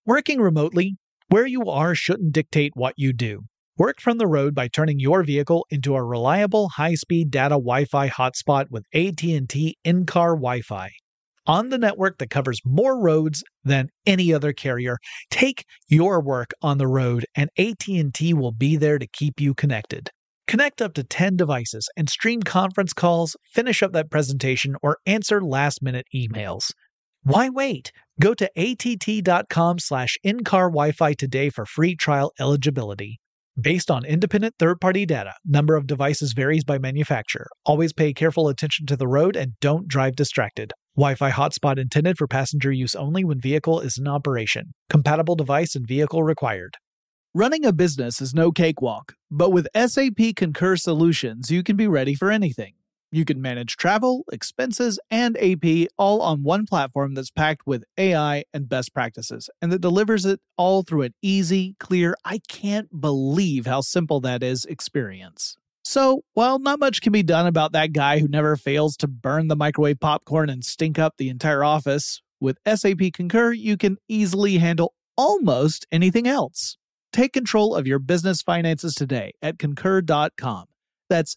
Working remotely, where you are shouldn't dictate what you do. Work from the road by turning your vehicle into a reliable high-speed data Wi-Fi hotspot with AT&T in-car Wi-Fi. On the network that covers more roads than any other carrier, take your work on the road and AT&T will be there to keep you connected. Connect up to 10 devices and stream conference calls, finish up that presentation, or answer last-minute emails. Why wait? Go to att.com/in-car Wi-Fi today for free trial eligibility. Based on independent third-party data, number of devices varies by manufacturer. Always pay careful attention to the road and don't drive distracted. Wi-Fi hotspot intended for passenger use only when vehicle is in operation. Compatible device and vehicle required. Running a business is no cakewalk, but with SAP Concur Solutions, you can be ready for anything. You can manage travel, expenses, and AP all on one platform that's packed with AI and best practices, and that delivers it all through an easy, clear, I can't believe how simple that is experience. So, while not much can be done about that guy who never fails to burn the microwave popcorn and stink up the entire office, with SAP Concur, you can easily handle almost anything else. Take control of your business finances today at Concur.com. That's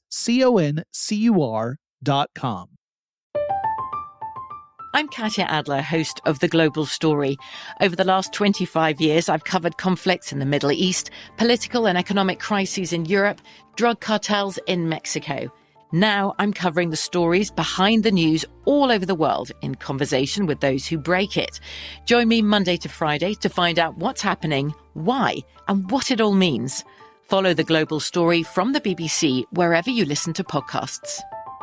CONCUR.com. I'm Katya Adler, host of The Global Story. Over the last 25 years, I've covered conflicts in the Middle East, political and economic crises in Europe, drug cartels in Mexico. Now I'm covering the stories behind the news all over the world in conversation with those who break it. Join me Monday to Friday to find out what's happening, why, and what it all means. Follow The Global Story from the BBC wherever you listen to podcasts.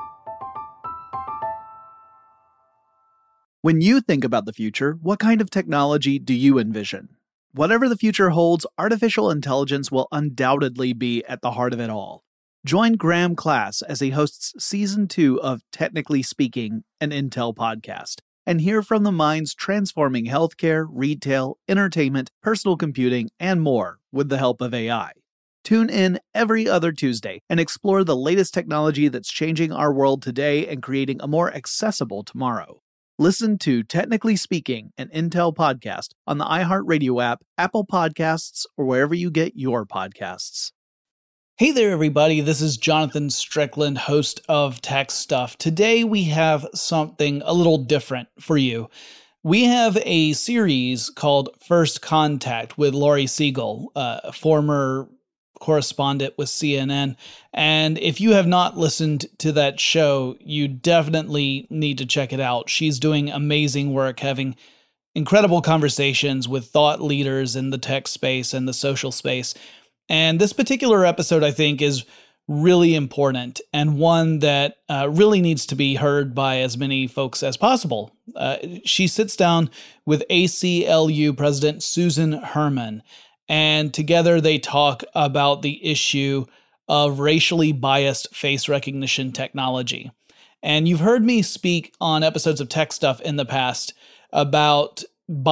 When you think about the future, what kind of technology do you envision? Whatever the future holds, artificial intelligence will undoubtedly be at the heart of it all. Join Graham Class as he hosts Season 2 of Technically Speaking, an Intel podcast, and hear from the minds transforming healthcare, retail, entertainment, personal computing, and more with the help of AI. Tune in every other Tuesday and explore the latest technology that's changing our world today and creating a more accessible tomorrow. Listen to Technically Speaking, an Intel podcast on the iHeartRadio app, Apple Podcasts, or wherever you get your podcasts. Hey there, everybody. This is Jonathan Strickland, host of Tech Stuff. Today we have something a little different for you. We have a series called First Contact with Laurie Siegel, a former correspondent with CNN. And if you have not listened to that show, you definitely need to check it out. She's doing amazing work, having incredible conversations with thought leaders in the tech space and the social space. And this particular episode, I think, is really important and one that really needs to be heard by as many folks as possible. She sits down with ACLU President Susan Herman, and together they talk about the issue of racially biased face recognition technology. And you've heard me speak on episodes of Tech Stuff in the past about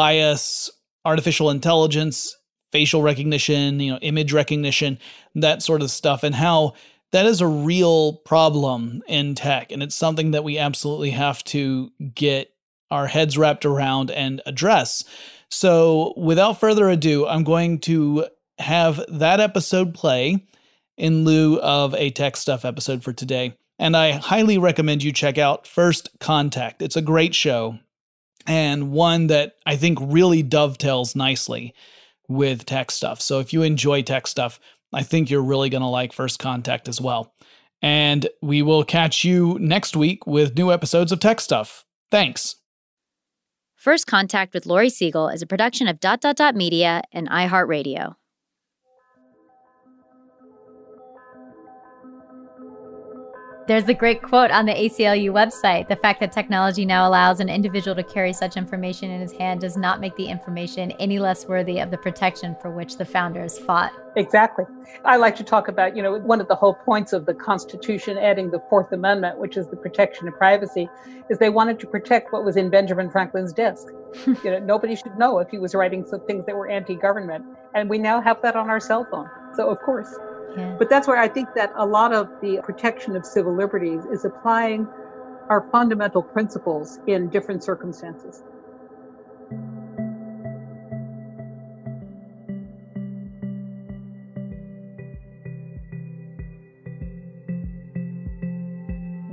bias, artificial intelligence, facial recognition, image recognition, that sort of stuff, and how that is a real problem in tech. And it's something that we absolutely have to get our heads wrapped around and address. So without further ado, I'm going to have that episode play in lieu of a Tech Stuff episode for today. And I highly recommend you check out First Contact. It's a great show and one that I think really dovetails nicely with Tech Stuff. So if you enjoy Tech Stuff, I think you're really going to like First Contact as well. And we will catch you next week with new episodes of Tech Stuff. Thanks. First Contact with Laurie Siegel is a production of Media and iHeartRadio. There's the great quote on the ACLU website. The fact that technology now allows an individual to carry such information in his hand does not make the information any less worthy of the protection for which the founders fought. Exactly. I like to talk about, one of the whole points of the Constitution, adding the Fourth Amendment, which is the protection of privacy, is they wanted to protect what was in Benjamin Franklin's desk. Nobody should know if he was writing some things that were anti-government. And we now have that on our cell phone. So, of course. Yeah. But that's where I think that a lot of the protection of civil liberties is applying our fundamental principles in different circumstances.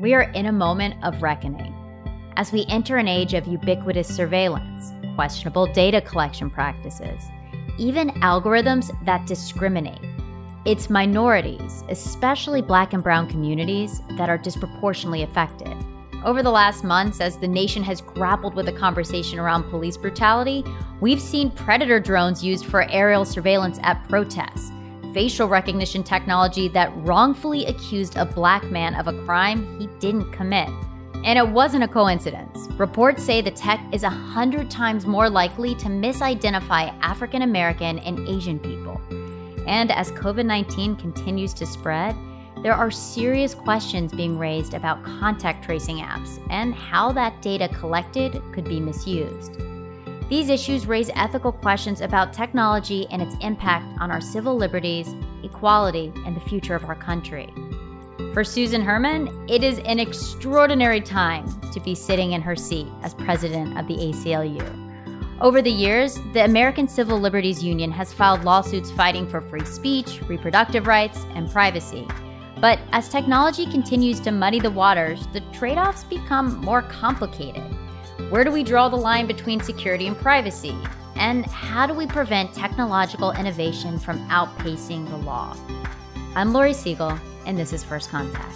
We are in a moment of reckoning. As we enter an age of ubiquitous surveillance, questionable data collection practices, even algorithms that discriminate, it's minorities, especially Black and brown communities, that are disproportionately affected. Over the last months, as the nation has grappled with a conversation around police brutality, we've seen predator drones used for aerial surveillance at protests, facial recognition technology that wrongfully accused a Black man of a crime he didn't commit. And it wasn't a coincidence. Reports say the tech is 100 times more likely to misidentify African American and Asian people. And as COVID-19 continues to spread, there are serious questions being raised about contact tracing apps and how that data collected could be misused. These issues raise ethical questions about technology and its impact on our civil liberties, equality, and the future of our country. For Susan Herman, it is an extraordinary time to be sitting in her seat as president of the ACLU. Over the years, the American Civil Liberties Union has filed lawsuits fighting for free speech, reproductive rights, and privacy. But as technology continues to muddy the waters, the trade-offs become more complicated. Where do we draw the line between security and privacy? And how do we prevent technological innovation from outpacing the law? I'm Laurie Siegel, and this is First Contact.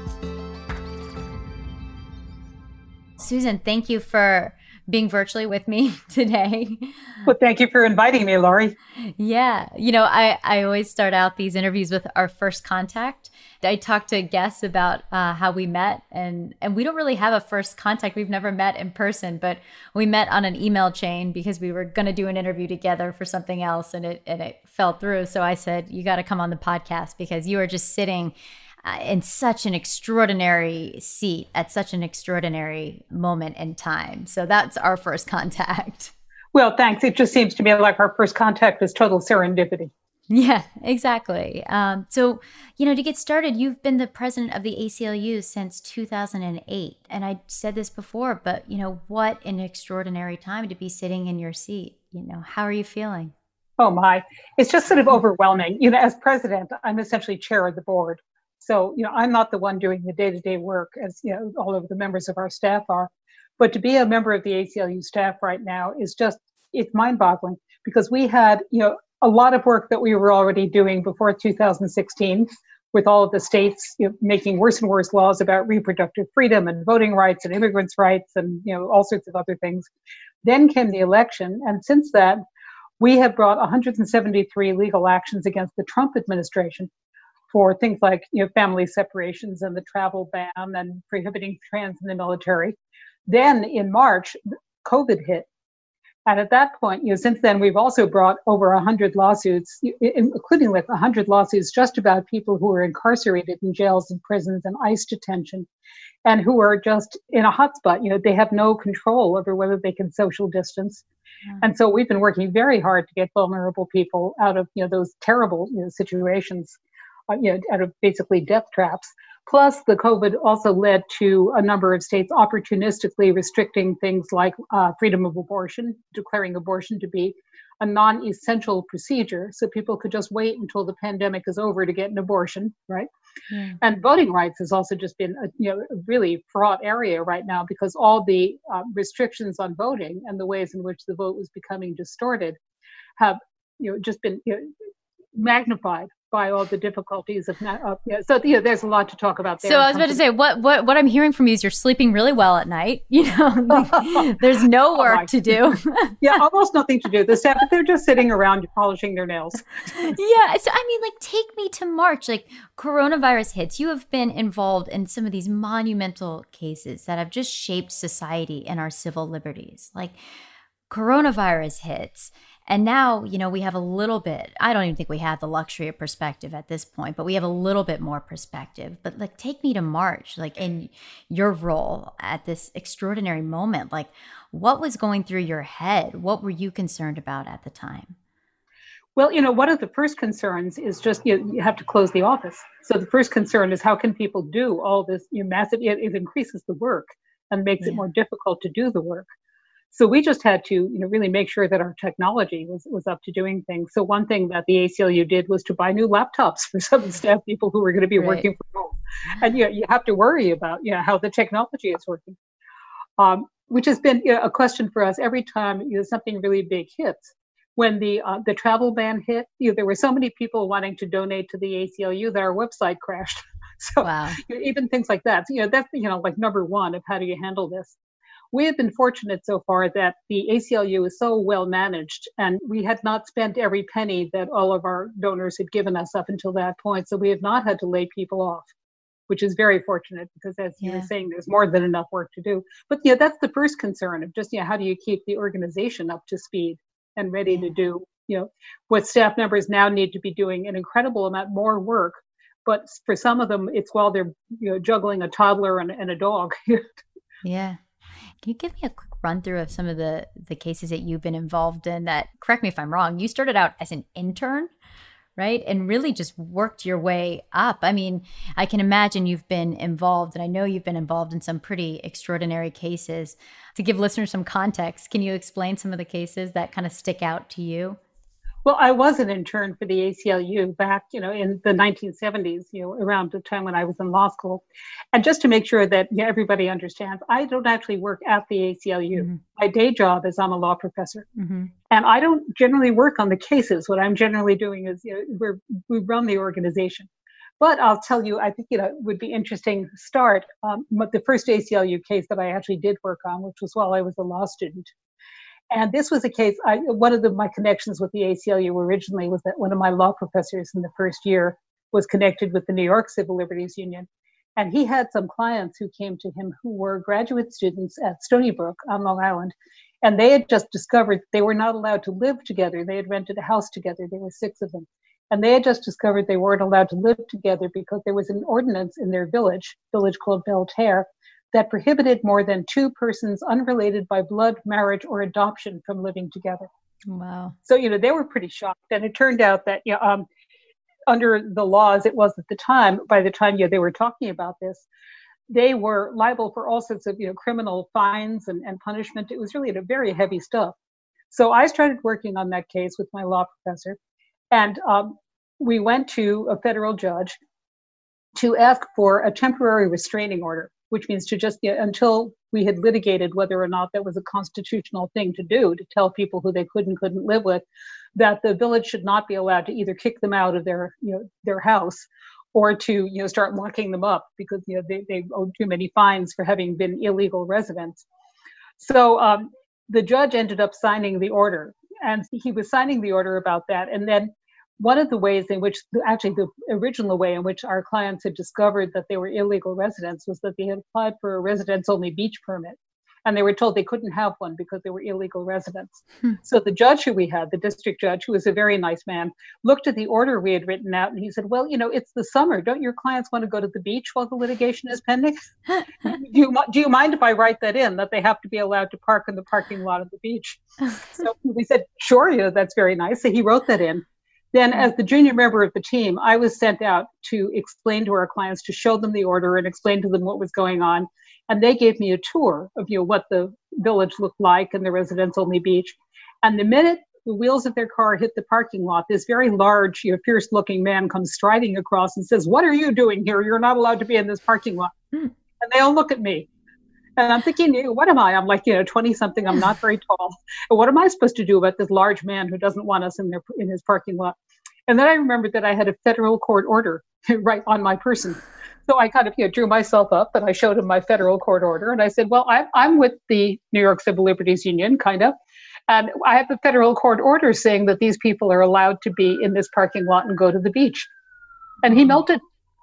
Susan, thank you for being virtually with me today. Well, thank you for inviting me, Laurie. Yeah. I always start out these interviews with our first contact. I talk to guests about how we met, and we don't really have a first contact. We've never met in person, but we met on an email chain because we were going to do an interview together for something else, and it fell through. So I said, you got to come on the podcast because you are just sitting in such an extraordinary seat at such an extraordinary moment in time. So that's our first contact. Well, thanks. It just seems to me like our first contact is total serendipity. Yeah, exactly. So, to get started, you've been the president of the ACLU since 2008. And I said this before, but, what an extraordinary time to be sitting in your seat. How are you feeling? Oh, my. It's just sort of overwhelming. As president, I'm essentially chair of the board. So, I'm not the one doing the day-to-day work as, all of the members of our staff are. But to be a member of the ACLU staff right now is it's mind-boggling because we had, a lot of work that we were already doing before 2016 with all of the states making worse and worse laws about reproductive freedom and voting rights and immigrants' rights and, all sorts of other things. Then came the election. And since that, we have brought 173 legal actions against the Trump administration for things like, family separations and the travel ban and prohibiting trans in the military. Then in March, COVID hit. And at that point, since then, we've also brought over 100 lawsuits, including 100 lawsuits just about people who are incarcerated in jails and prisons and ICE detention and who are just in a hotspot. They have no control over whether they can social distance. Yeah. And so we've been working very hard to get vulnerable people out of, those terrible situations, out of basically death traps. Plus, the COVID also led to a number of states opportunistically restricting things like freedom of abortion, declaring abortion to be a non-essential procedure. So people could just wait until the pandemic is over to get an abortion, right? Yeah. And voting rights has also just been a really fraught area right now because all the restrictions on voting and the ways in which the vote was becoming distorted have just been magnified by all the difficulties of so there's a lot to talk about there. So I was about to say what I'm hearing from you is you're sleeping really well at night. There's no work to do. Yeah, almost nothing to do. The staff, they're just sitting around polishing their nails. Yeah, so take me to March. Coronavirus hits. You have been involved in some of these monumental cases that have just shaped society and our civil liberties. Coronavirus hits. And now, we have a little bit, I don't even think we have the luxury of perspective at this point, but we have a little bit more perspective. But take me to March, in your role at this extraordinary moment, what was going through your head? What were you concerned about at the time? Well, one of the first concerns is just, you have to close the office. So the first concern is how can people do all this massive, it increases the work and makes it more difficult to do the work. So we just had to, really make sure that our technology was up to doing things. So one thing that the ACLU did was to buy new laptops for some staff people who were going to be working from home. And you have to worry about how the technology is working, which has been a question for us every time something really big hits. When the travel ban hit, there were so many people wanting to donate to the ACLU that our website crashed. So Wow. Even things like that. So, that's like number one of how do you handle this. We have been fortunate so far that the ACLU is so well managed, and we had not spent every penny that all of our donors had given us up until that point. So we have not had to lay people off, which is very fortunate because, as you were saying, there's more than enough work to do. But that's the first concern of just how do you keep the organization up to speed and ready to do what staff members now need to be doing an incredible amount more work. But for some of them, it's while they're juggling a toddler and a dog. Yeah. Can you give me a quick run through of some of the cases that you've been involved in that, correct me if I'm wrong, you started out as an intern, right? And really just worked your way up. I mean, I can imagine you've been involved, and I know you've been involved in some pretty extraordinary cases. To give listeners some context, can you explain some of the cases that kind of stick out to you? Well, I was an intern for the ACLU back, in the 1970s, around the time when I was in law school. And just to make sure that everybody understands, I don't actually work at the ACLU. Mm-hmm. My day job is I'm a law professor. Mm-hmm. And I don't generally work on the cases. What I'm generally doing is we run the organization. But I'll tell you, I think it would be interesting to start the first ACLU case that I actually did work on, which was while I was a law student. And this was a case, one of my connections with the ACLU originally was that one of my law professors in the first year was connected with the New York Civil Liberties Union. And he had some clients who came to him who were graduate students at Stony Brook on Long Island. And they had just discovered they were not allowed to live together. They had rented a house together. There were 6 of them. And they had just discovered they weren't allowed to live together because there was an ordinance in their village called Belterre, that prohibited more than 2 persons unrelated by blood, marriage, or adoption from living together. Wow. So, they were pretty shocked. And it turned out that under the laws it was at the time, by the time they were talking about this, they were liable for all sorts of criminal fines and punishment. It was really very heavy stuff. So I started working on that case with my law professor. And we went to a federal judge to ask for a temporary restraining order, which means to just until we had litigated whether or not that was a constitutional thing to do, to tell people who they couldn't live with, that the village should not be allowed to either kick them out of their house or to start locking them up because they owed too many fines for having been illegal residents. So the judge ended up signing the order, and he was signing the order about that, and then one of the ways in which, actually the original way in which our clients had discovered that they were illegal residents was that they had applied for a residence-only beach permit. And they were told they couldn't have one because they were illegal residents. So the judge who we had, the district judge, who was a very nice man, looked at the order we had written out and he said, well, it's the summer. Don't your clients want to go to the beach while the litigation is pending? Do you mind if I write that in, that they have to be allowed to park in the parking lot of the beach? So we said, sure, that's very nice. So he wrote that in. Then as the junior member of the team, I was sent out to explain to our clients, to show them the order and explain to them what was going on. And they gave me a tour of what the village looked like and the residence-only beach. And the minute the wheels of their car hit the parking lot, this very large, fierce-looking man comes striding across and says, what are you doing here? You're not allowed to be in this parking lot. And they all look at me. And I'm thinking, what am I? I'm like, 20-something. I'm not very tall. And what am I supposed to do about this large man who doesn't want us in his parking lot? And then I remembered that I had a federal court order right on my person. So I kind of drew myself up and I showed him my federal court order. And I said, well, I'm with the New York Civil Liberties Union, kind of. And I have a federal court order saying that these people are allowed to be in this parking lot and go to the beach. And he melted.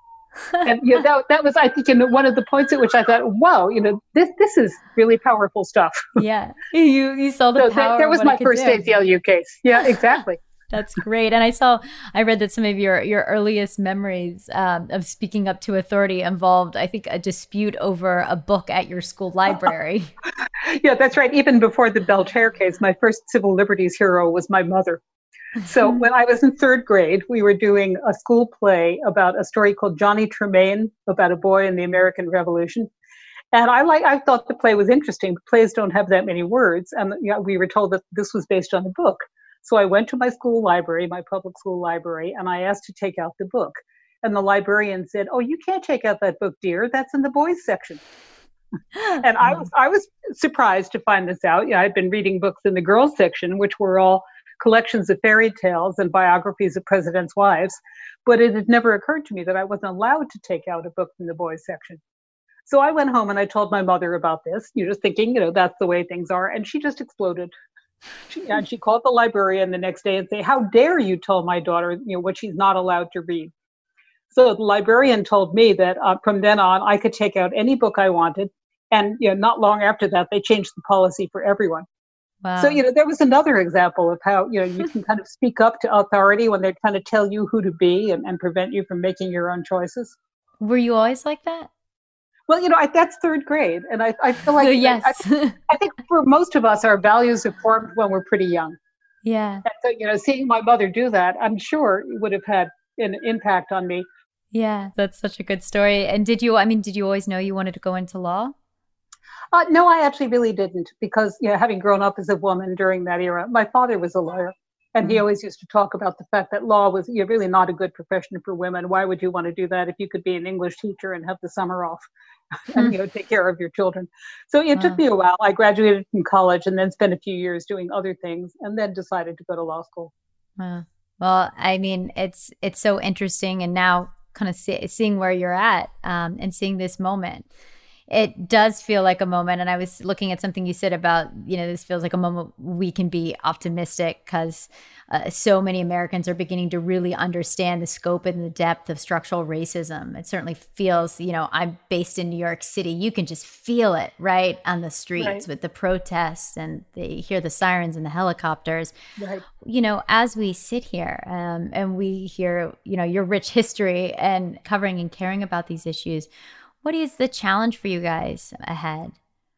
And that was, I think, one of the points at which I thought, wow, this is really powerful stuff. Yeah, you saw the power. There was my first ACLU case. Yeah, exactly. That's great. And I read that some of your earliest memories of speaking up to authority involved, I think, a dispute over a book at your school library. Yeah, that's right. Even before the Belterre case, my first civil liberties hero was my mother. So when I was in 3rd grade, we were doing a school play about a story called Johnny Tremaine, about a boy in the American Revolution. And I thought the play was interesting. Plays don't have that many words. And we were told that this was based on the book. So I went to my school library, my public school library, and I asked to take out the book. And the librarian said, "Oh, you can't take out that book, dear. That's in the boys section." And I was surprised to find this out. Yeah, I'd been reading books in the girls section, which were all collections of fairy tales and biographies of presidents' wives. But it had never occurred to me that I wasn't allowed to take out a book from the boys section. So I went home and I told my mother about this, just thinking, that's the way things are. And she just exploded. She called the librarian the next day and say, "How dare you tell my daughter, what she's not allowed to read?" So the librarian told me that from then on, I could take out any book I wanted. And not long after that, they changed the policy for everyone. Wow. So, there was another example of how, you can kind of speak up to authority when they're trying to tell you who to be and prevent you from making your own choices. Were you always like that? Well, that's third grade. And I feel like, so, yes. I think for most of us, our values are formed when we're pretty young. Yeah. And so, seeing my mother do that, I'm sure it would have had an impact on me. Yeah, that's such a good story. And did you always know you wanted to go into law? No, I actually really didn't, because having grown up as a woman during that era, my father was a lawyer, and he always used to talk about the fact that law was really not a good profession for women. Why would you want to do that if you could be an English teacher and have the summer off and take care of your children? So it took me a while. I graduated from college and then spent a few years doing other things, and then decided to go to law school. Wow. Well, I mean, it's so interesting, and now kind of seeing where you're at and seeing this moment. It does feel like a moment. And I was looking at something you said about, this feels like a moment we can be optimistic, because so many Americans are beginning to really understand the scope and the depth of structural racism. It certainly feels, I'm based in New York City. You can just feel it right on the streets with the protests, and they hear the sirens and the helicopters. Right. As we sit here and we hear, your rich history and covering and caring about these issues, what is the challenge for you guys ahead?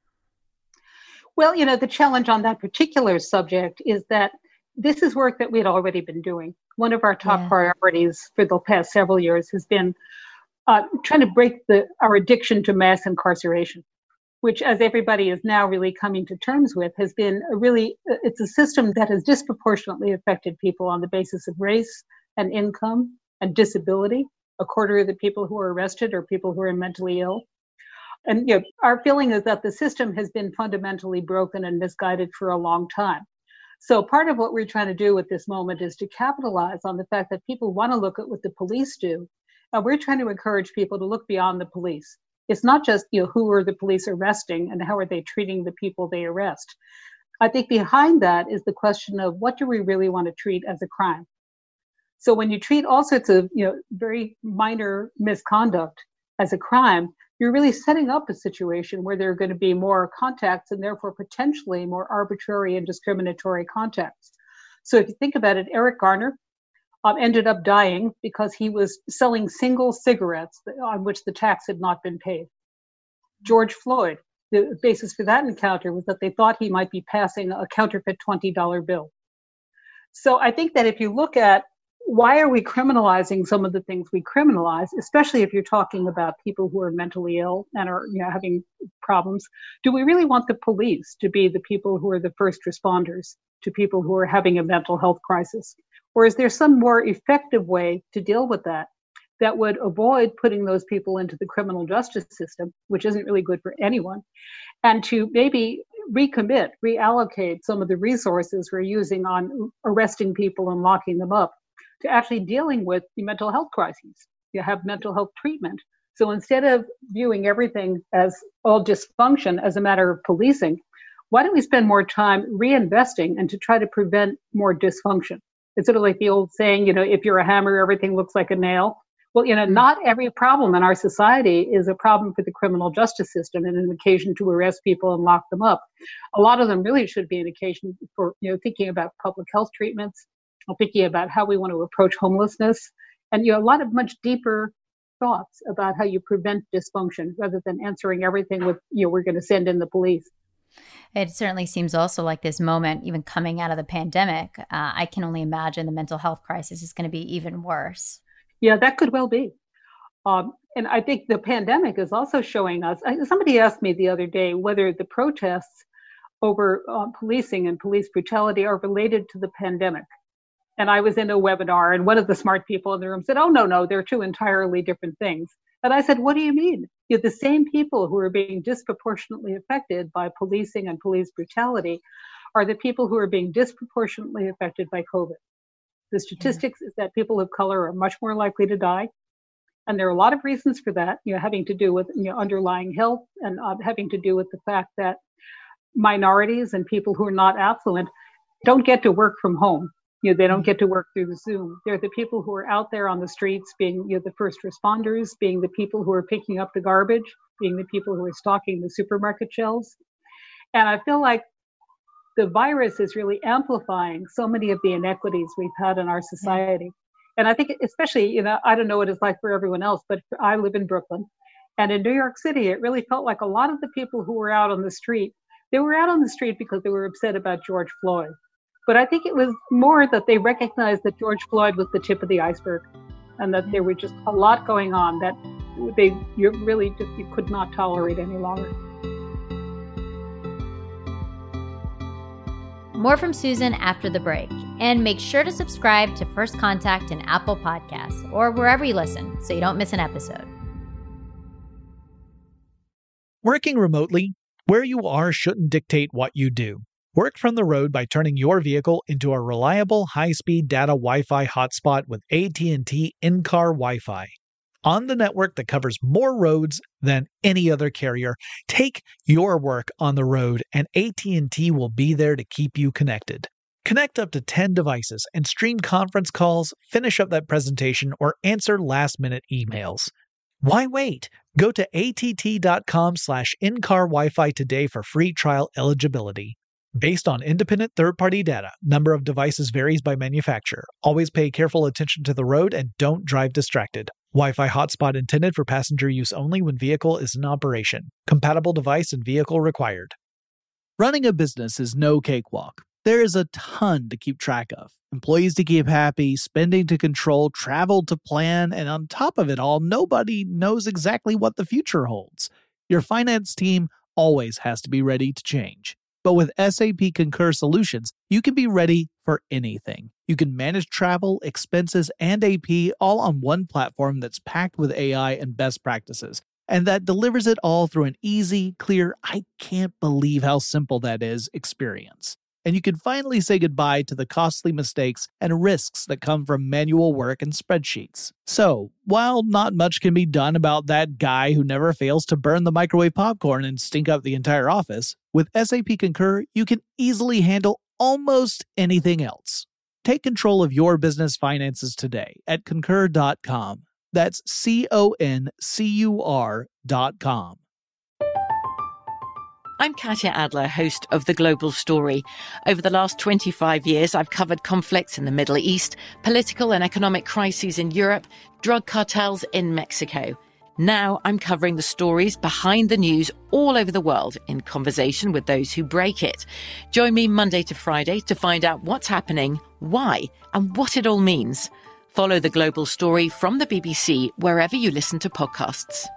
Well, the challenge on that particular subject is that this is work that we had already been doing. One of our top priorities for the past several years has been trying to break our addiction to mass incarceration, which, as everybody is now really coming to terms with, has been it's a system that has disproportionately affected people on the basis of race and income and disability. A quarter of the people who are arrested are people who are mentally ill. And our feeling is that the system has been fundamentally broken and misguided for a long time. So part of what we're trying to do at this moment is to capitalize on the fact that people want to look at what the police do. And we're trying to encourage people to look beyond the police. It's not just, who are the police arresting and how are they treating the people they arrest. I think behind that is the question of, what do we really want to treat as a crime? So when you treat all sorts of, very minor misconduct as a crime, you're really setting up a situation where there are going to be more contacts, and therefore potentially more arbitrary and discriminatory contacts. So if you think about it, Eric Garner ended up dying because he was selling single cigarettes on which the tax had not been paid. George Floyd, the basis for that encounter was that they thought he might be passing a counterfeit $20 bill. So I think that if you look at why are we criminalizing some of the things we criminalize, especially if you're talking about people who are mentally ill and are having problems, do we really want the police to be the people who are the first responders to people who are having a mental health crisis? Or is there some more effective way to deal with that would avoid putting those people into the criminal justice system, which isn't really good for anyone, and to maybe reallocate some of the resources we're using on arresting people and locking them up to actually dealing with the mental health crises? You have mental health treatment. So instead of viewing everything as all dysfunction as a matter of policing, why don't we spend more time reinvesting and to try to prevent more dysfunction? It's sort of like the old saying, if you're a hammer, everything looks like a nail. Well, not every problem in our society is a problem for the criminal justice system and an occasion to arrest people and lock them up. A lot of them really should be an occasion for, thinking about public health treatments, thinking about how we want to approach homelessness, and a lot of much deeper thoughts about how you prevent dysfunction rather than answering everything with, we're going to send in the police. It certainly seems also like this moment, even coming out of the pandemic, I can only imagine the mental health crisis is going to be even worse. Yeah, that could well be. And I think the pandemic is also showing us, somebody asked me the other day whether the protests over policing and police brutality are related to the pandemic. And I was in a webinar, and one of the smart people in the room said, "Oh, no, they're two entirely different things." And I said, "What do you mean?" The same people who are being disproportionately affected by policing and police brutality are the people who are being disproportionately affected by COVID. The statistics is that people of color are much more likely to die. And there are a lot of reasons for that, having to do with underlying health and having to do with the fact that minorities and people who are not affluent don't get to work from home. They don't get to work through Zoom. They're the people who are out there on the streets being the first responders, being the people who are picking up the garbage, being the people who are stocking the supermarket shelves. And I feel like the virus is really amplifying so many of the inequities we've had in our society. And I think especially, I don't know what it's like for everyone else, but I live in Brooklyn. And in New York City, it really felt like a lot of the people who were out on the street, they were out on the street because they were upset about George Floyd. But I think it was more that they recognized that George Floyd was the tip of the iceberg and that there were just a lot going on that you could not tolerate any longer. More from Susan after the break. And make sure to subscribe to First Contact in Apple Podcasts or wherever you listen so you don't miss an episode. Working remotely, where you are shouldn't dictate what you do. Work from the road by turning your vehicle into a reliable high-speed data Wi-Fi hotspot with AT&T in-car Wi-Fi. On the network that covers more roads than any other carrier, take your work on the road and AT&T will be there to keep you connected. Connect up to 10 devices and stream conference calls, finish up that presentation, or answer last-minute emails. Why wait? Go to att.com/in-car Wi-Fi today for free trial eligibility. Based on independent third-party data, number of devices varies by manufacturer. Always pay careful attention to the road and don't drive distracted. Wi-Fi hotspot intended for passenger use only when vehicle is in operation. Compatible device and vehicle required. Running a business is no cakewalk. There is a ton to keep track of. Employees to keep happy, spending to control, travel to plan, and on top of it all, nobody knows exactly what the future holds. Your finance team always has to be ready to change. But with SAP Concur Solutions, you can be ready for anything. You can manage travel, expenses, and AP all on one platform that's packed with AI and best practices, and that delivers it all through an easy, clear, I can't believe how simple that is experience. And you can finally say goodbye to the costly mistakes and risks that come from manual work and spreadsheets. So, while not much can be done about that guy who never fails to burn the microwave popcorn and stink up the entire office, with SAP Concur, you can easily handle almost anything else. Take control of your business finances today at concur.com. That's CONCUR.com. I'm Katya Adler, host of The Global Story. Over the last 25 years, I've covered conflicts in the Middle East, political and economic crises in Europe, drug cartels in Mexico. Now I'm covering the stories behind the news all over the world in conversation with those who break it. Join me Monday to Friday to find out what's happening, why, and what it all means. Follow The Global Story from the BBC wherever you listen to podcasts.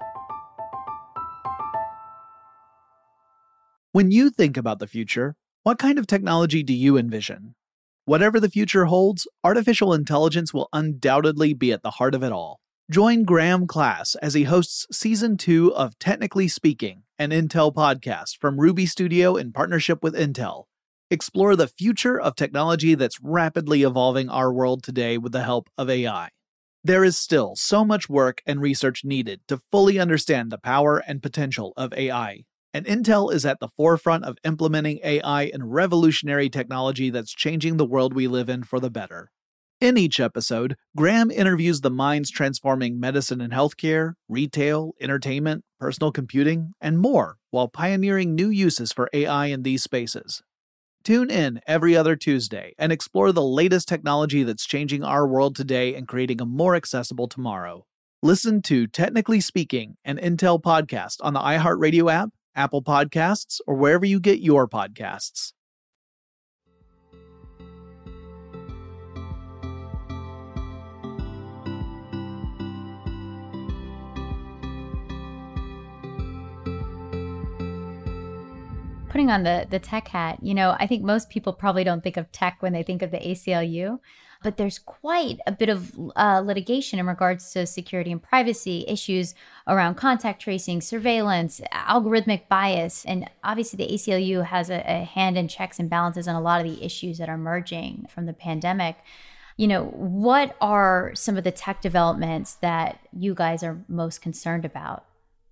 When you think about the future, what kind of technology do you envision? Whatever the future holds, artificial intelligence will undoubtedly be at the heart of it all. Join Graham Class as he hosts Season 2 of Technically Speaking, an Intel podcast from Ruby Studio in partnership with Intel. Explore the future of technology that's rapidly evolving our world today with the help of AI. There is still so much work and research needed to fully understand the power and potential of AI. And Intel is at the forefront of implementing AI in revolutionary technology that's changing the world we live in for the better. In each episode, Graham interviews the minds transforming medicine and healthcare, retail, entertainment, personal computing, and more, while pioneering new uses for AI in these spaces. Tune in every other Tuesday and explore the latest technology that's changing our world today and creating a more accessible tomorrow. Listen to Technically Speaking, an Intel podcast on the iHeartRadio app, Apple Podcasts, or wherever you get your podcasts. Putting on the tech hat, I think most people probably don't think of tech when they think of the ACLU, but there's quite a bit of litigation in regards to security and privacy issues around contact tracing, surveillance, algorithmic bias. And obviously the ACLU has a hand in checks and balances on a lot of the issues that are emerging from the pandemic. What are some of the tech developments that you guys are most concerned about?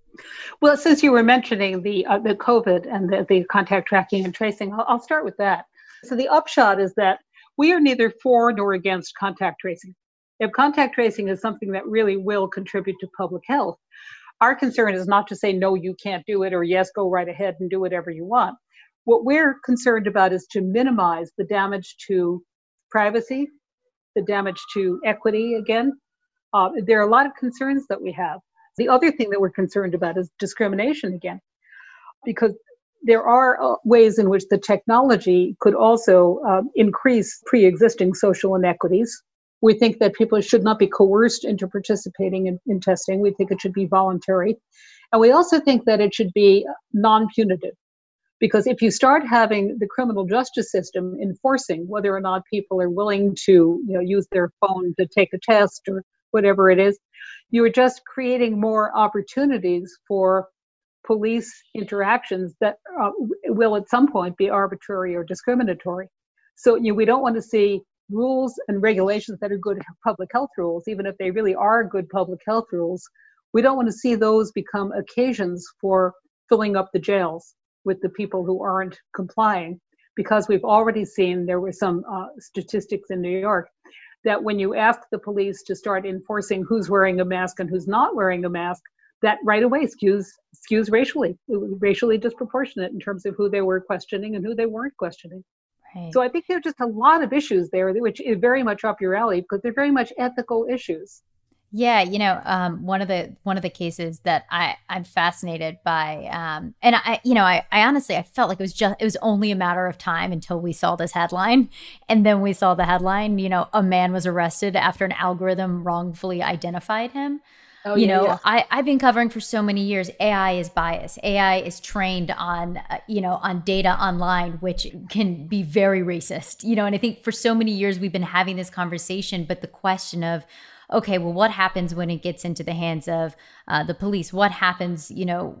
Well, since you were mentioning the COVID and the contact tracking and tracing, I'll start with that. So the upshot is that we are neither for nor against contact tracing. If contact tracing is something that really will contribute to public health, our concern is not to say, no, you can't do it, or yes, go right ahead and do whatever you want. What we're concerned about is to minimize the damage to privacy, the damage to equity again. There are a lot of concerns that we have. The other thing that we're concerned about is discrimination again, because there are ways in which the technology could also increase pre-existing social inequities. We think that people should not be coerced into participating in testing. We think it should be voluntary. And we also think that it should be non-punitive, because if you start having the criminal justice system enforcing whether or not people are willing to use their phone to take a test or whatever it is, you are just creating more opportunities for police interactions that will at some point be arbitrary or discriminatory. So we don't want to see rules and regulations that are good public health rules, even if they really are good public health rules. We don't want to see those become occasions for filling up the jails with the people who aren't complying, because we've already seen, there were some statistics in New York, that when you ask the police to start enforcing who's wearing a mask and who's not wearing a mask, that right away skews racially. It was racially disproportionate in terms of who they were questioning and who they weren't questioning. Right. So I think there are just a lot of issues there, which is very much up your alley, because they're very much ethical issues. Yeah, one of the cases that I'm fascinated by, and I honestly, I felt like it was only a matter of time until we saw this headline, and then we saw the headline. A man was arrested after an algorithm wrongfully identified him. Oh, yeah. I've been covering for so many years. AI is biased. AI is trained on on data online, which can be very racist. And I think for so many years we've been having this conversation, but the question of, okay, well, what happens when it gets into the hands of the police? What happens,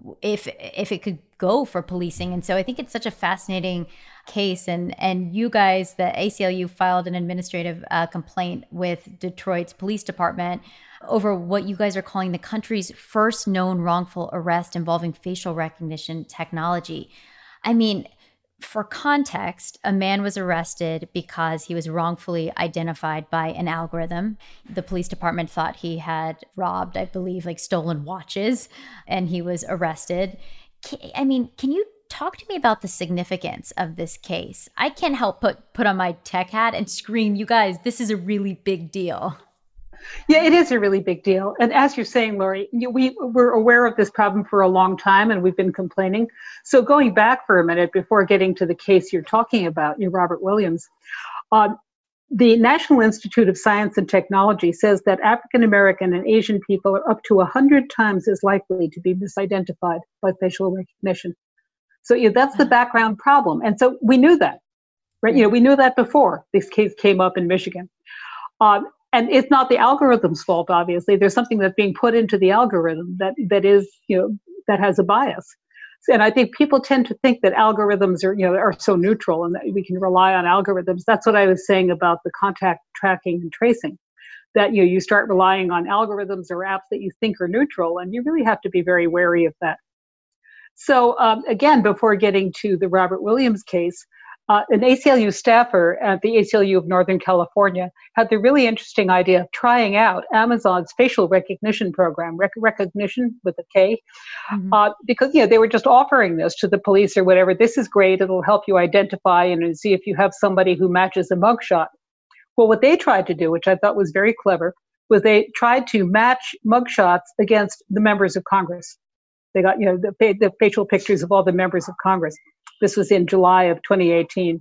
if it could go for policing? And so I think it's such a fascinating case. And you guys, the ACLU, filed an administrative complaint with Detroit's police department over what you guys are calling the country's first known wrongful arrest involving facial recognition technology. I mean, for context, a man was arrested because he was wrongfully identified by an algorithm. The police department thought he had robbed, I believe, stolen watches, and he was arrested. Can you talk to me about the significance of this case? I can't help put on my tech hat and scream, you guys, this is a really big deal. Yeah, it is a really big deal. And as you're saying, Lori, we were aware of this problem for a long time, and we've been complaining. So going back for a minute before getting to the case you're talking about, Robert Williams, the National Institute of Science and Technology says that African American and Asian people are up to 100 times as likely to be misidentified by facial recognition. So that's the background problem. And so we knew that, right? We knew that before this case came up in Michigan. And it's not the algorithm's fault, obviously. There's something that's being put into the algorithm that is, that has a bias. And I think people tend to think that algorithms are so neutral and that we can rely on algorithms. That's what I was saying about the contact tracking and tracing, that you start relying on algorithms or apps that you think are neutral, and you really have to be very wary of that. So again, before getting to the Robert Williams case, an ACLU staffer at the ACLU of Northern California had the really interesting idea of trying out Amazon's facial recognition program, recognition with a K, because they were just offering this to the police or whatever. This is great. It'll help you identify and see if you have somebody who matches a mugshot. Well, what they tried to do, which I thought was very clever, was they tried to match mugshots against the members of Congress. They got the facial pictures of all the members of Congress. This was in July of 2018.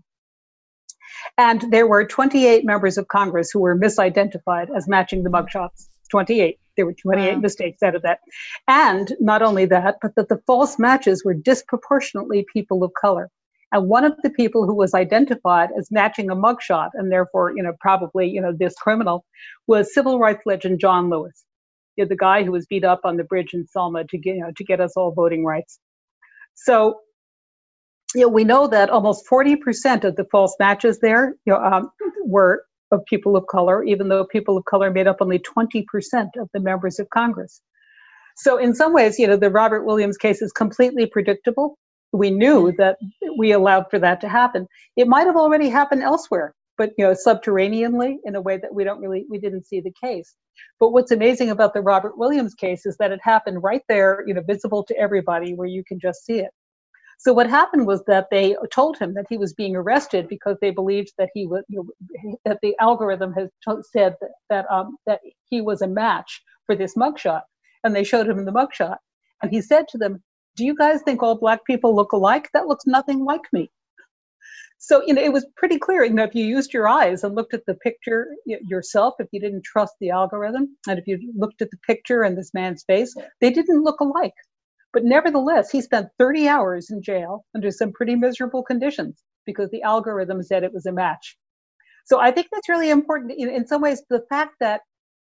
And there were 28 members of Congress who were misidentified as matching the mugshots. 28. There were 28 mistakes out of that. And not only that, but that the false matches were disproportionately people of color. And one of the people who was identified as matching a mugshot, and therefore, probably, this criminal, was civil rights legend John Lewis, the guy who was beat up on the bridge in Selma to get us all voting rights. So, we know that almost 40% of the false matches there were of people of color, even though people of color made up only 20% of the members of Congress. So in some ways, the Robert Williams case is completely predictable. We knew that we allowed for that to happen. It might have already happened elsewhere, but subterraneanly in a way that we didn't see the case. But what's amazing about the Robert Williams case is that it happened right there, visible to everybody, where you can just see it. So what happened was that they told him that he was being arrested because they believed that he was, that the algorithm had said that he was a match for this mugshot, and they showed him the mugshot, and he said to them, "Do you guys think all Black people look alike? That looks nothing like me." So it was pretty clear. If you used your eyes and looked at the picture yourself, if you didn't trust the algorithm, and if you looked at the picture and this man's face, they didn't look alike. But nevertheless, he spent 30 hours in jail under some pretty miserable conditions because the algorithm said it was a match. So I think that's really important. In some ways, the fact that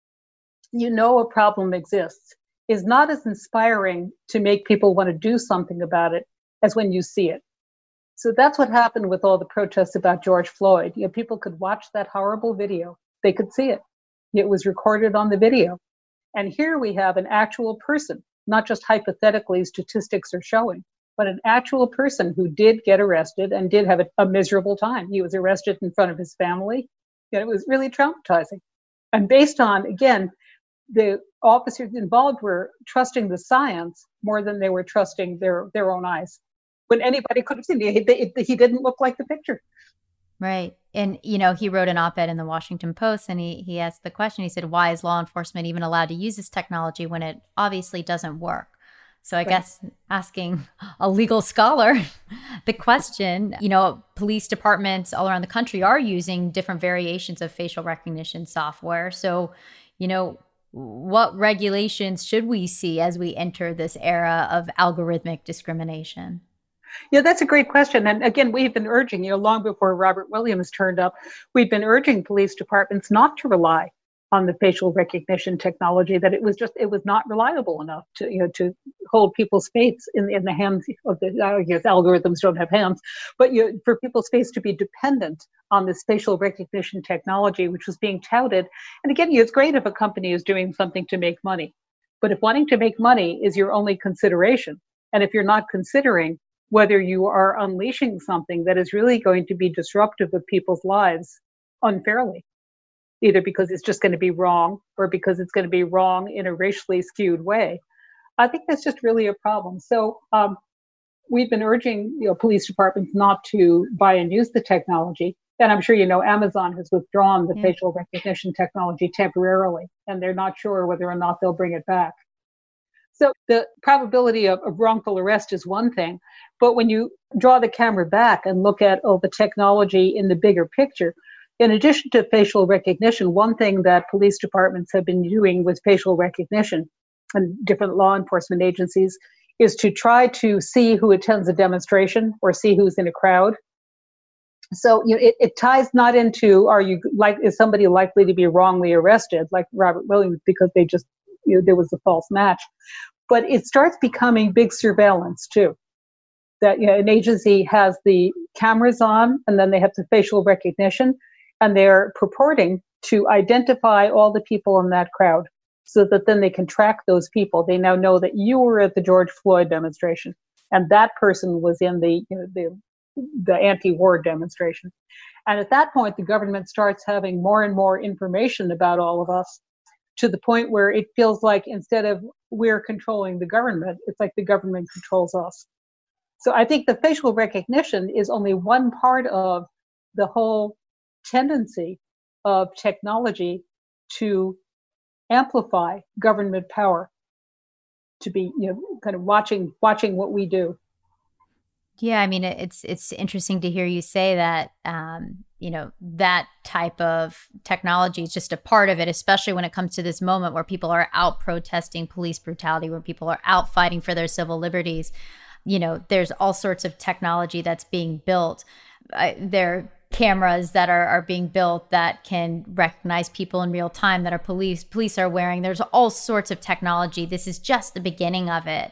a problem exists is not as inspiring to make people want to do something about it as when you see it. So that's what happened with all the protests about George Floyd. People could watch that horrible video. They could see it. It was recorded on the video. And here we have an actual person, not just hypothetically statistics are showing, but an actual person who did get arrested and did have a miserable time. He was arrested in front of his family. It was really traumatizing. And based on, again, the officers involved were trusting the science more than they were trusting their own eyes. When anybody could have seen it, he didn't look like the picture. Right. And, he wrote an op-ed in the Washington Post, and he asked the question, he said, why is law enforcement even allowed to use this technology when it obviously doesn't work? So I guess asking a legal scholar the question, police departments all around the country are using different variations of facial recognition software. So, what regulations should we see as we enter this era of algorithmic discrimination? Yeah, that's a great question. And again, we've been urging, long before Robert Williams turned up, we've been urging police departments not to rely on the facial recognition technology, that it was not reliable enough to hold people's faces in the hands of the, I guess algorithms don't have hands, but for people's face to be dependent on this facial recognition technology, which was being touted. And again, it's great if a company is doing something to make money, but if wanting to make money is your only consideration, and if you're not considering whether you are unleashing something that is really going to be disruptive of people's lives unfairly, either because it's just going to be wrong or because it's going to be wrong in a racially skewed way, I think that's just really a problem. So we've been urging police departments not to buy and use the technology. And I'm sure Amazon has withdrawn the facial recognition technology temporarily, and they're not sure whether or not they'll bring it back. So the probability of wrongful arrest is one thing, but when you draw the camera back and look at the technology in the bigger picture, in addition to facial recognition, one thing that police departments have been doing with facial recognition and different law enforcement agencies is to try to see who attends a demonstration or see who's in a crowd. So it ties not into is somebody likely to be wrongly arrested like Robert Williams because they just there was a false match, but it starts becoming big surveillance too. That an agency has the cameras on, and then they have the facial recognition, and they're purporting to identify all the people in that crowd, so that then they can track those people. They now know that you were at the George Floyd demonstration, and that person was in the anti-war demonstration. And at that point, the government starts having more and more information about all of us, to the point where it feels like instead of we're controlling the government, it's like the government controls us. So I think the facial recognition is only one part of the whole tendency of technology to amplify government power, to be kind of watching what we do. Yeah, I mean, it's interesting to hear you say that that type of technology is just a part of it, especially when it comes to this moment where people are out protesting police brutality, where people are out fighting for their civil liberties. There's all sorts of technology that's being built. There are cameras that are being built that can recognize people in real time that are police are wearing. There's all sorts of technology. This is just the beginning of it.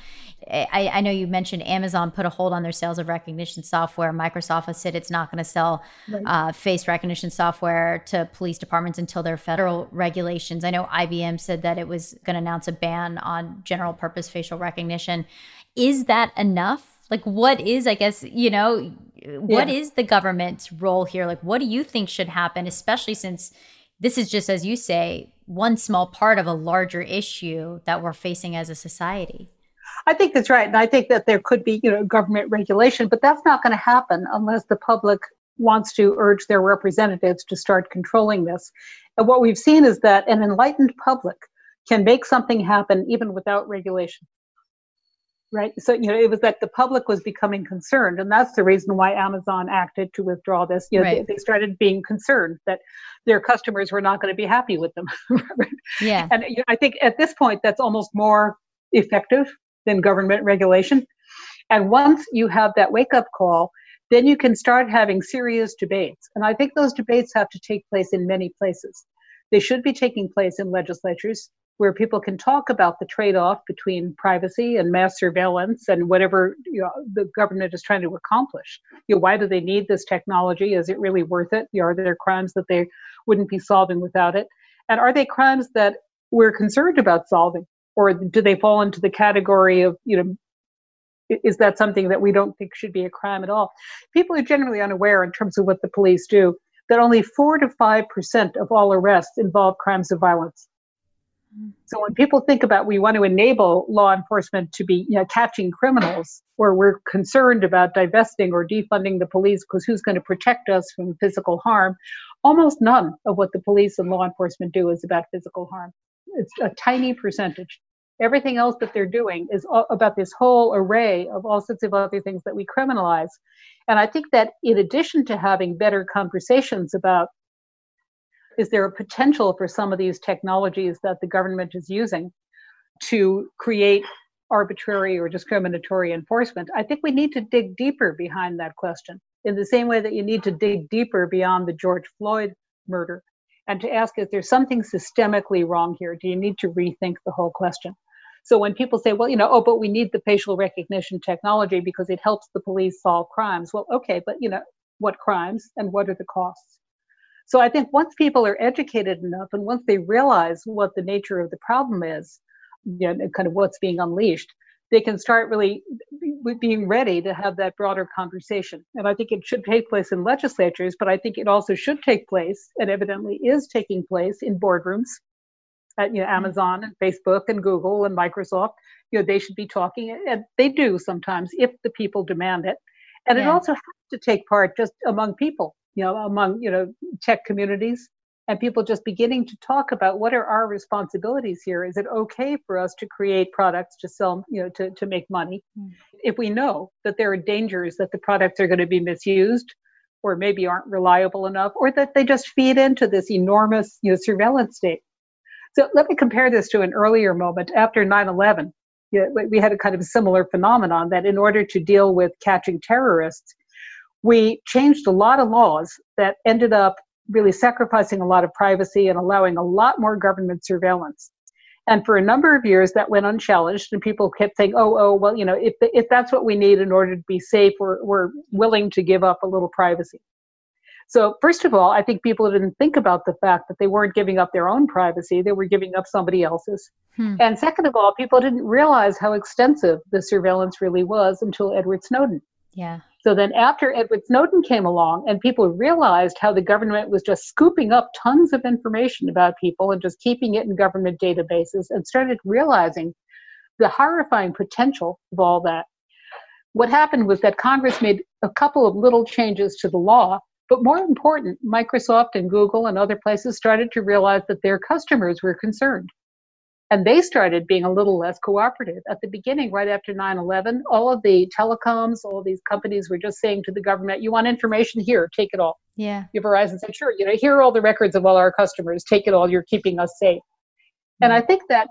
I know you mentioned Amazon put a hold on their sales of recognition software. Microsoft has said it's not going to sell face recognition software to police departments until there are federal regulations. I know IBM said that it was going to announce a ban on general purpose facial recognition. Is that enough? Like, what is, I guess, what is the government's role here? Like, what do you think should happen, especially since this is just, as you say, one small part of a larger issue that we're facing as a society? I think that's right. And I think that there could be, government regulation, but that's not going to happen unless the public wants to urge their representatives to start controlling this. And what we've seen is that an enlightened public can make something happen even without regulation. Right. So, it was that the public was becoming concerned. And that's the reason why Amazon acted to withdraw this. They started being concerned that their customers were not going to be happy with them. Yeah. And I think at this point, that's almost more effective than government regulation. And once you have that wake-up call, then you can start having serious debates. And I think those debates have to take place in many places. They should be taking place in legislatures where people can talk about the trade-off between privacy and mass surveillance and whatever the government is trying to accomplish. Why do they need this technology? Is it really worth it? Are there crimes that they wouldn't be solving without it? And are they crimes that we're concerned about solving? Or do they fall into the category of, is that something that we don't think should be a crime at all? People are generally unaware in terms of what the police do, that only 4 to 5% of all arrests involve crimes of violence. So when people think about we want to enable law enforcement to be catching criminals, or we're concerned about divesting or defunding the police because who's going to protect us from physical harm, almost none of what the police and law enforcement do is about physical harm. It's a tiny percentage. Everything else that they're doing is about this whole array of all sorts of other things that we criminalize. And I think that in addition to having better conversations about, is there a potential for some of these technologies that the government is using to create arbitrary or discriminatory enforcement? I think we need to dig deeper behind that question, in the same way that you need to dig deeper beyond the George Floyd murder and to ask, is there something systemically wrong here? Do you need to rethink the whole question? So when people say, well, but we need the facial recognition technology because it helps the police solve crimes. Well, okay, but what crimes and what are the costs? So I think once people are educated enough and once they realize what the nature of the problem is, kind of what's being unleashed, they can start really being ready to have that broader conversation. And I think it should take place in legislatures, but I think it also should take place, and evidently is taking place, in boardrooms at Amazon and Facebook and Google and Microsoft. They should be talking, and they do sometimes if the people demand it. And it also has to take part just among people, among tech communities, and people just beginning to talk about what are our responsibilities here. Is it okay for us to create products to sell, to make money? If we know that there are dangers that the products are going to be misused, or maybe aren't reliable enough, or that they just feed into this enormous, surveillance state. So let me compare this to an earlier moment after 9/11. We had a kind of similar phenomenon that in order to deal with catching terrorists, we changed a lot of laws that ended up really sacrificing a lot of privacy and allowing a lot more government surveillance. And for a number of years, that went unchallenged, and people kept saying, well, if that's what we need in order to be safe, we're willing to give up a little privacy. So first of all, I think people didn't think about the fact that they weren't giving up their own privacy, they were giving up somebody else's. And second of all, people didn't realize how extensive the surveillance really was until Edward Snowden. Yeah. So then after Edward Snowden came along and people realized how the government was just scooping up tons of information about people and just keeping it in government databases, and started realizing the horrifying potential of all that, what happened was that Congress made a couple of little changes to the law. But more important, Microsoft and Google and other places started to realize that their customers were concerned. And they started being a little less cooperative. At the beginning, right after 9/11, all of the telecoms, all these companies were just saying to the government, you want information? Here, take it all. Yeah. Verizon said, sure, here are all the records of all our customers. Take it all. You're keeping us safe. And I think that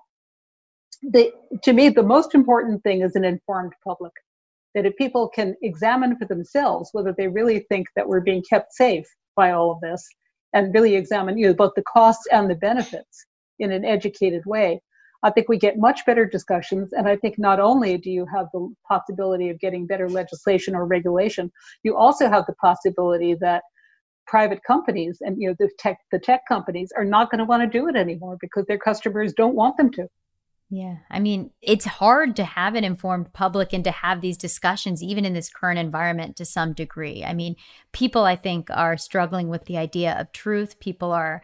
to me, the most important thing is an informed public. That if people can examine for themselves whether they really think that we're being kept safe by all of this, and really examine both the costs and the benefits in an educated way, I think we get much better discussions. And I think not only do you have the possibility of getting better legislation or regulation, you also have the possibility that private companies and the tech companies are not going to want to do it anymore because their customers don't want them to. Yeah. I mean, it's hard to have an informed public and to have these discussions, even in this current environment to some degree. I mean, people, I think, are struggling with the idea of truth. People are,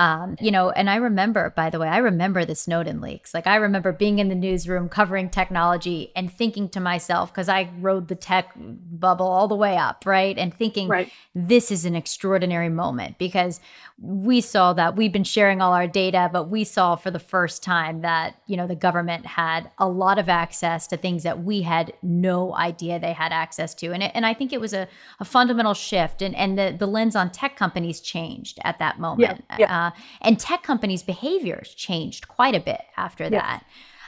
and I remember, by the way, the Snowden leaks. Like, I remember being in the newsroom covering technology and thinking to myself, because I rode the tech bubble all the way up, right? And thinking, This is an extraordinary moment, because we saw that we've been sharing all our data, but we saw for the first time that, the government had a lot of access to things that we had no idea they had access to. And I think it was a fundamental shift, and the lens on tech companies changed at that moment. And tech companies' behaviors changed quite a bit after that.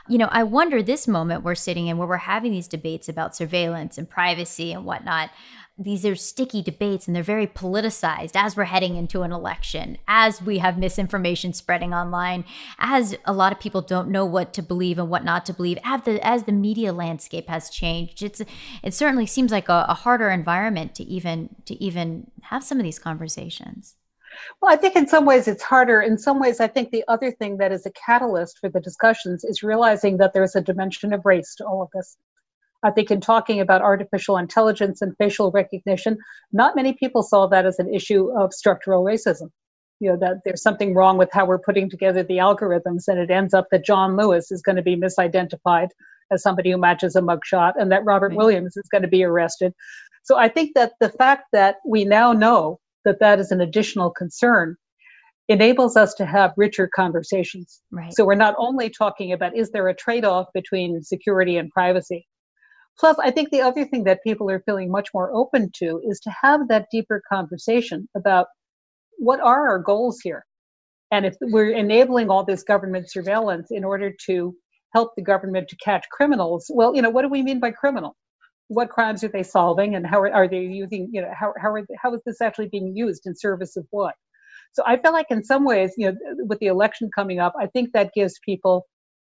I wonder, this moment we're sitting in where we're having these debates about surveillance and privacy and whatnot, these are sticky debates and they're very politicized as we're heading into an election, as we have misinformation spreading online, as a lot of people don't know what to believe and what not to believe, as the media landscape has changed. It certainly seems like a harder environment to even have some of these conversations. Well, I think in some ways it's harder. In some ways, I think the other thing that is a catalyst for the discussions is realizing that there's a dimension of race to all of this. I think in talking about artificial intelligence and facial recognition, not many people saw that as an issue of structural racism. That there's something wrong with how we're putting together the algorithms, and it ends up that John Lewis is going to be misidentified as somebody who matches a mugshot, and that Robert Williams is going to be arrested. So I think that the fact that we now know that is an additional concern enables us to have richer conversations. Right. So we're not only talking about, is there a trade-off between security and privacy? Plus, I think the other thing that people are feeling much more open to is to have that deeper conversation about what are our goals here? And if we're enabling all this government surveillance in order to help the government to catch criminals, well, what do we mean by criminal? What crimes are they solving, and how are they using, how is this actually being used in service of what? So I feel like in some ways, with the election coming up, I think that gives people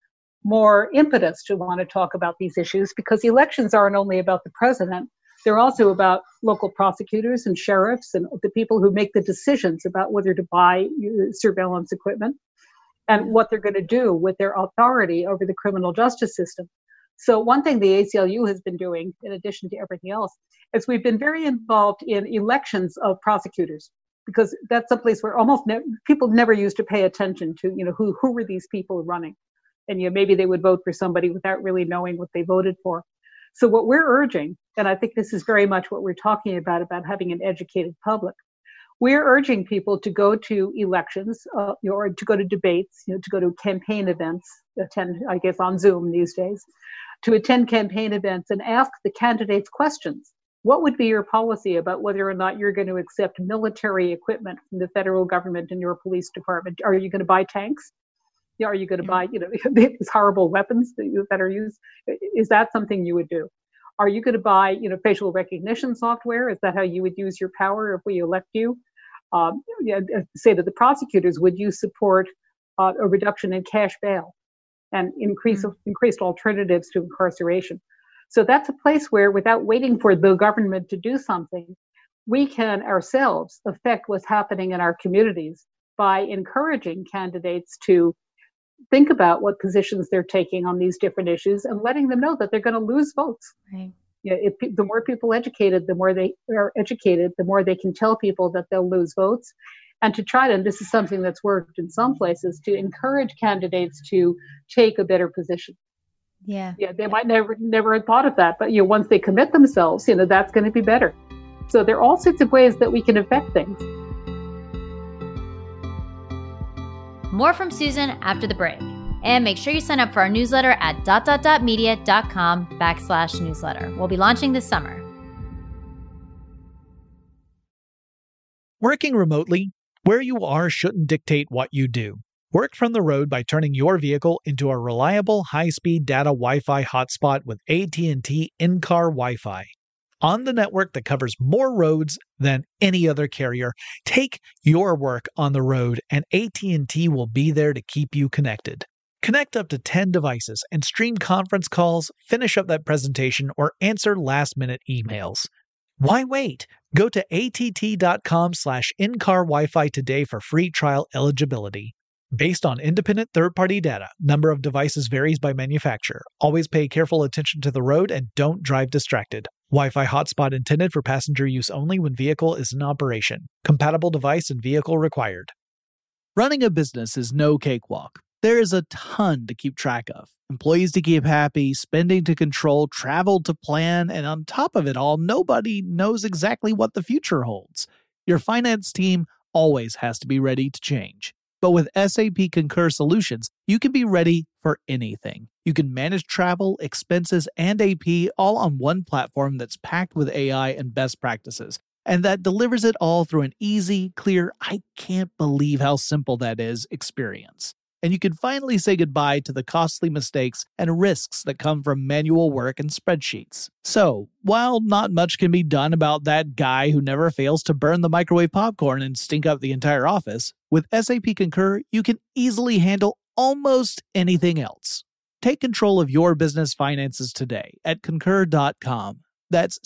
more impetus to want to talk about these issues, because elections aren't only about the president. They're also about local prosecutors and sheriffs and the people who make the decisions about whether to buy surveillance equipment and what they're going to do with their authority over the criminal justice system. So one thing the ACLU has been doing, in addition to everything else, is we've been very involved in elections of prosecutors, because that's a place where almost people never used to pay attention to, who were these people running. And maybe they would vote for somebody without really knowing what they voted for. So what we're urging, and I think this is very much what we're talking about having an educated public, we're urging people to go to elections, or to go to debates, to go to campaign events, attend, I guess, on Zoom these days, to attend campaign events and ask the candidates questions. What would be your policy about whether or not you're going to accept military equipment from the federal government in your police department? Are you going to buy tanks? Are you going to buy, these horrible weapons that are used? Is that something you would do? Are you going to buy, facial recognition software? Is that how you would use your power if we elect you? Say to the prosecutors, would you support a reduction in cash bail and increased alternatives to incarceration? So that's a place where, without waiting for the government to do something, we can ourselves affect what's happening in our communities by encouraging candidates to think about what positions they're taking on these different issues and letting them know that they're going to lose votes. Right. The more people educated, the more they are educated, the more they can tell people that they'll lose votes. And to try to, and this is something that's worked in some places, to encourage candidates to take a better position. Yeah. They might never have thought of that, but once they commit themselves, that's going to be better. So there are all sorts of ways that we can affect things. More from Susan after the break. And make sure you sign up for our newsletter at media.com/newsletter. We'll be launching this summer. Working remotely, where you are shouldn't dictate what you do. Work from the road by turning your vehicle into a reliable high-speed data Wi-Fi hotspot with AT&T in-car Wi-Fi. On the network that covers more roads than any other carrier, take your work on the road and AT&T will be there to keep you connected. Connect up to 10 devices and stream conference calls, finish up that presentation, or answer last-minute emails. Why wait? Go to att.com/in-car Wi-Fi today for free trial eligibility. Based on independent third-party data, number of devices varies by manufacturer. Always pay careful attention to the road and don't drive distracted. Wi-Fi hotspot intended for passenger use only when vehicle is in operation. Compatible device and vehicle required. Running a business is no cakewalk. There is a ton to keep track of. Employees to keep happy, spending to control, travel to plan, and on top of it all, nobody knows exactly what the future holds. Your finance team always has to be ready to change. But with SAP Concur Solutions, you can be ready for anything. You can manage travel, expenses, and AP all on one platform that's packed with AI and best practices, and that delivers it all through an easy, clear, I can't believe how simple that is experience. And you can finally say goodbye to the costly mistakes and risks that come from manual work and spreadsheets. So, while not much can be done about that guy who never fails to burn the microwave popcorn and stink up the entire office, with SAP Concur, you can easily handle almost anything else. Take control of your business finances today at concur.com. That's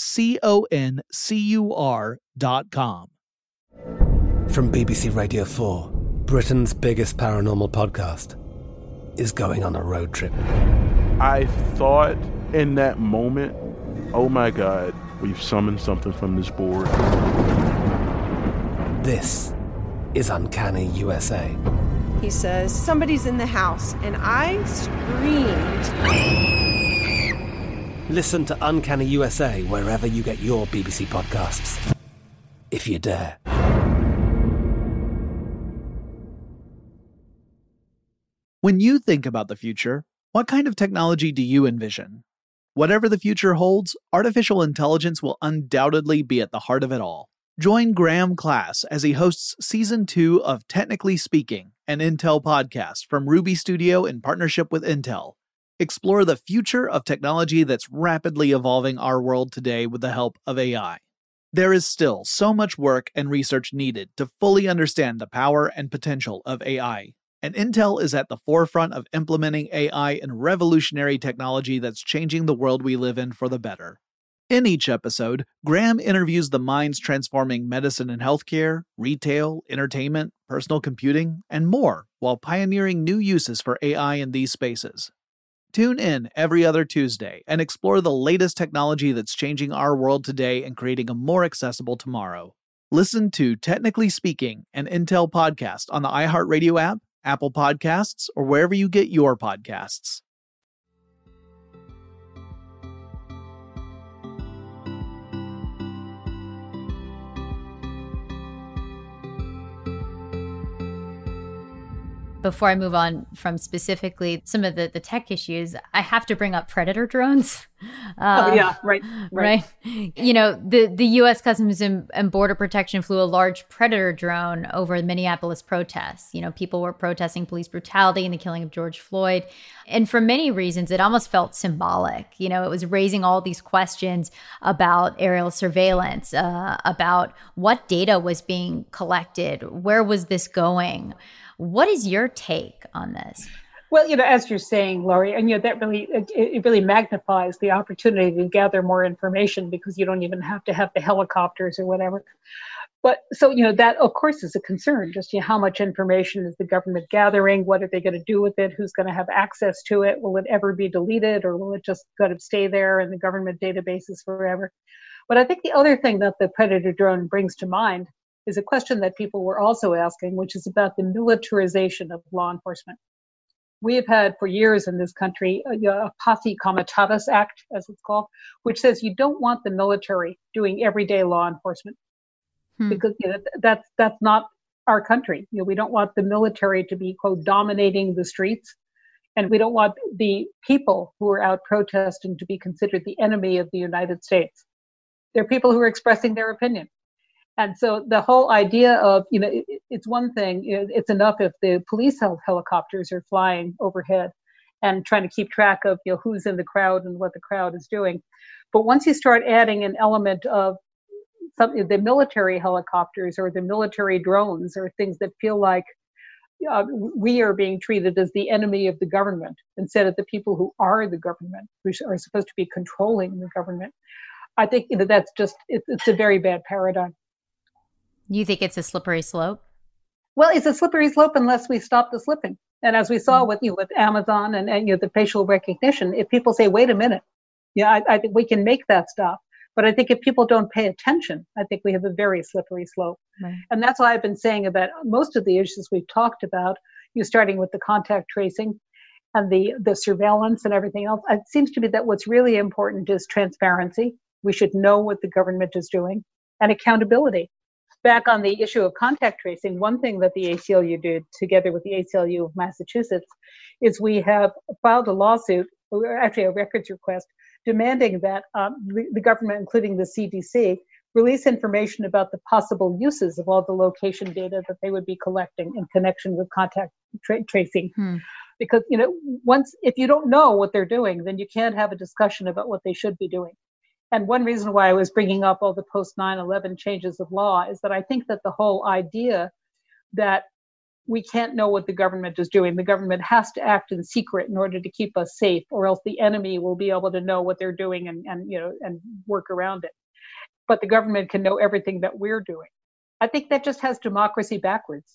CONCUR.com. From BBC Radio 4, Britain's biggest paranormal podcast is going on a road trip. I thought in that moment, oh my God, we've summoned something from this board. This is Uncanny USA. He says, somebody's in the house, and I screamed. Listen to Uncanny USA wherever you get your BBC podcasts, if you dare. When you think about the future, what kind of technology do you envision? Whatever the future holds, artificial intelligence will undoubtedly be at the heart of it all. Join Graham Class as he hosts Season 2 of Technically Speaking, an Intel podcast from Ruby Studio in partnership with Intel. Explore the future of technology that's rapidly evolving our world today with the help of AI. There is still so much work and research needed to fully understand the power and potential of AI. And Intel is at the forefront of implementing AI and revolutionary technology that's changing the world we live in for the better. In each episode, Graham interviews the minds transforming medicine and healthcare, retail, entertainment, personal computing, and more, while pioneering new uses for AI in these spaces. Tune in every other Tuesday and explore the latest technology that's changing our world today and creating a more accessible tomorrow. Listen to Technically Speaking, an Intel podcast on the iHeartRadio app, Apple Podcasts, or wherever you get your podcasts. Before I move on from specifically some of the tech issues, I have to bring up predator drones. Right. You know, the U.S. Customs and Border Protection flew a large predator drone over the Minneapolis protests. You know, people were protesting police brutality and the killing of George Floyd. And for many reasons, it almost felt symbolic. You know, it was raising all these questions about aerial surveillance, about what data was being collected, where was this going? What is your take on this? Well, you know, as you're saying, Laurie, and you know, that really it really magnifies the opportunity to gather more information because you don't even have to have the helicopters or whatever. But so, you know, that of course is a concern. Just, you know, how much information is the government gathering? What are they going to do with it? Who's going to have access to it? Will it ever be deleted, or will it just kind of stay there in the government databases forever? But I think the other thing that the Predator drone brings to mind is a question that people were also asking, which is about the militarization of law enforcement. We have had for years in this country a Posse Comitatus Act, as it's called, which says you don't want the military doing everyday law enforcement because, you know, that's not our country. You know, we don't want the military to be, quote, dominating the streets. And we don't want the people who are out protesting to be considered the enemy of the United States. They're people who are expressing their opinion. And so the whole idea of, it's one thing, it's enough if the police helicopters are flying overhead and trying to keep track of, who's in the crowd and what the crowd is doing. But once you start adding an element of the military helicopters or the military drones or things that feel like we are being treated as the enemy of the government instead of the people who are the government, who are supposed to be controlling the government, I think that's just, it's a very bad paradigm. You think it's a slippery slope? Well, it's a slippery slope unless we stop the slipping. And as we saw with Amazon and the facial recognition, if people say, wait a minute, I think we can make that stop. But I think if people don't pay attention, I think we have a very slippery slope. Right. And that's why I've been saying about most of the issues we've talked about, starting with the contact tracing and the surveillance and everything else. It seems to me that what's really important is transparency. We should know what the government is doing, and accountability. Back on the issue of contact tracing, one thing that the ACLU did together with the ACLU of Massachusetts is we have filed a lawsuit, or actually a records request, demanding that the government, including the CDC, release information about the possible uses of all the location data that they would be collecting in connection with contact tracing. Because, if you don't know what they're doing, then you can't have a discussion about what they should be doing. And one reason why I was bringing up all the post 9/11 changes of law is that I think that the whole idea that we can't know what the government is doing, the government has to act in secret in order to keep us safe, or else the enemy will be able to know what they're doing and work around it. But the government can know everything that we're doing. I think that just has democracy backwards.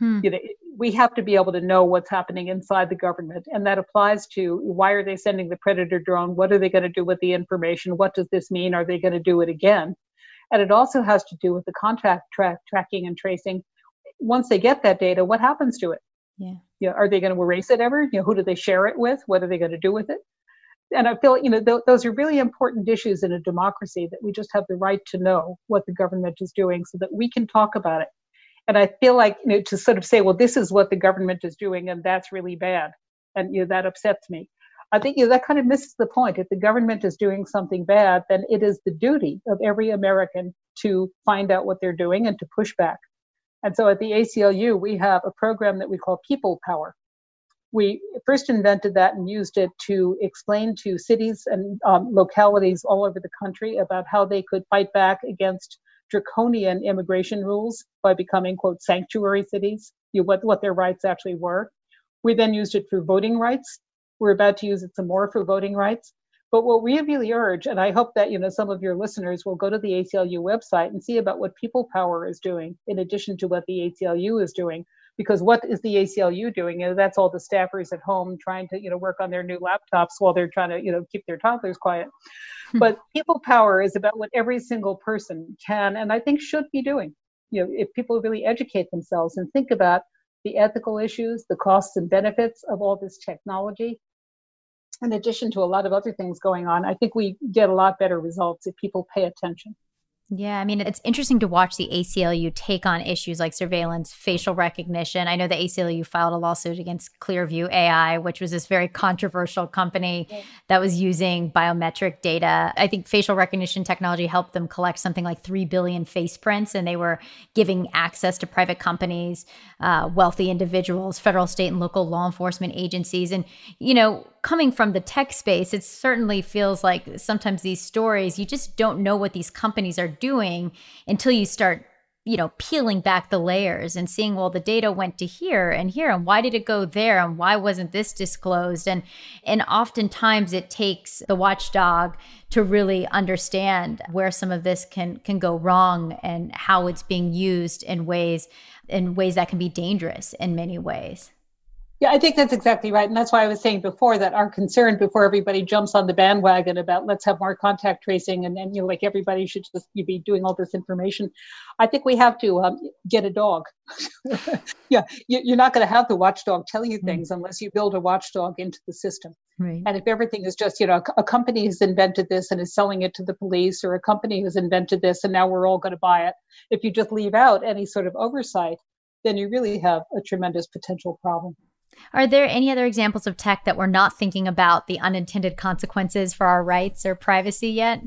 We have to be able to know what's happening inside the government. And that applies to, why are they sending the Predator drone? What are they going to do with the information? What does this mean? Are they going to do it again? And it also has to do with the contact tracking and tracing. Once they get that data, what happens to it? Are they going to erase it ever? Who do they share it with? What are they going to do with it? And I feel, those are really important issues in a democracy, that we just have the right to know what the government is doing so that we can talk about it. And I feel like, to sort of say, well, this is what the government is doing, and that's really bad, and that upsets me. I think that kind of misses the point. If the government is doing something bad, then it is the duty of every American to find out what they're doing and to push back. And so at the ACLU, we have a program that we call People Power. We first invented that and used it to explain to cities and localities all over the country about how they could fight back against draconian immigration rules by becoming, quote, sanctuary cities, what their rights actually were. We then used it for voting rights. We're about to use it some more for voting rights. But what we really urge, and I hope that some of your listeners will go to the ACLU website and see about what People Power is doing, in addition to what the ACLU is doing. Because what is the ACLU doing? That's all the staffers at home trying to work on their new laptops while they're trying to keep their toddlers quiet. But People Power is about what every single person can and I think should be doing. If people really educate themselves and think about the ethical issues, the costs and benefits of all this technology, in addition to a lot of other things going on, I think we get a lot better results if people pay attention. Yeah, I mean, it's interesting to watch the ACLU take on issues like surveillance, facial recognition. I know the ACLU filed a lawsuit against Clearview AI, which was this very controversial company that was using biometric data. I think facial recognition technology helped them collect something like 3 billion face prints, and they were giving access to private companies, wealthy individuals, federal, state, and local law enforcement agencies. And, coming from the tech space, it certainly feels like sometimes these stories, you just don't know what these companies are doing until you start, peeling back the layers and seeing, well, the data went to here, and why did it go there? And why wasn't this disclosed? And oftentimes it takes the watchdog to really understand where some of this can go wrong and how it's being used in ways that can be dangerous in many ways. Yeah, I think that's exactly right. And that's why I was saying before that our concern before everybody jumps on the bandwagon about let's have more contact tracing and like everybody should just be doing all this information. I think we have to get a dog. Yeah, you're not going to have the watchdog tell you things unless you build a watchdog into the system. Right. And if everything is just, a company has invented this and is selling it to the police, or a company has invented this and now we're all going to buy it. If you just leave out any sort of oversight, then you really have a tremendous potential problem. Are there any other examples of tech that we're not thinking about the unintended consequences for our rights or privacy yet?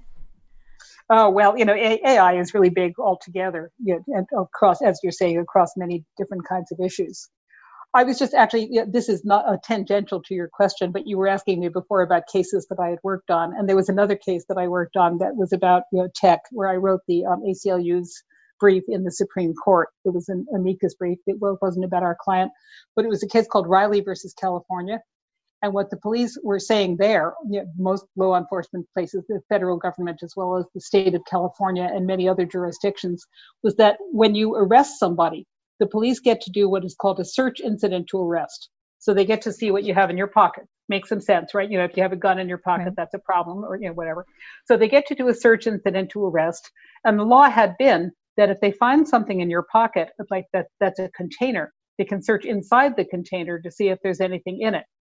Oh, well, AI is really big altogether, and across, as you're saying, across many different kinds of issues. I was just actually, this is not tangential to your question, but you were asking me before about cases that I had worked on. And there was another case that I worked on that was about tech, where I wrote the ACLU's brief in the Supreme Court. It was an amicus brief. It wasn't about our client, but it was a case called Riley versus California. And what the police were saying there, most law enforcement places, the federal government, as well as the state of California and many other jurisdictions, was that when you arrest somebody, the police get to do what is called a search incident to arrest. So they get to see what you have in your pocket. Makes some sense, right? If you have a gun in your pocket, right, that's a problem, or whatever. So they get to do a search incident to arrest. And the law had been that if they find something in your pocket, like that's a container, they can search inside the container to see if there's anything in it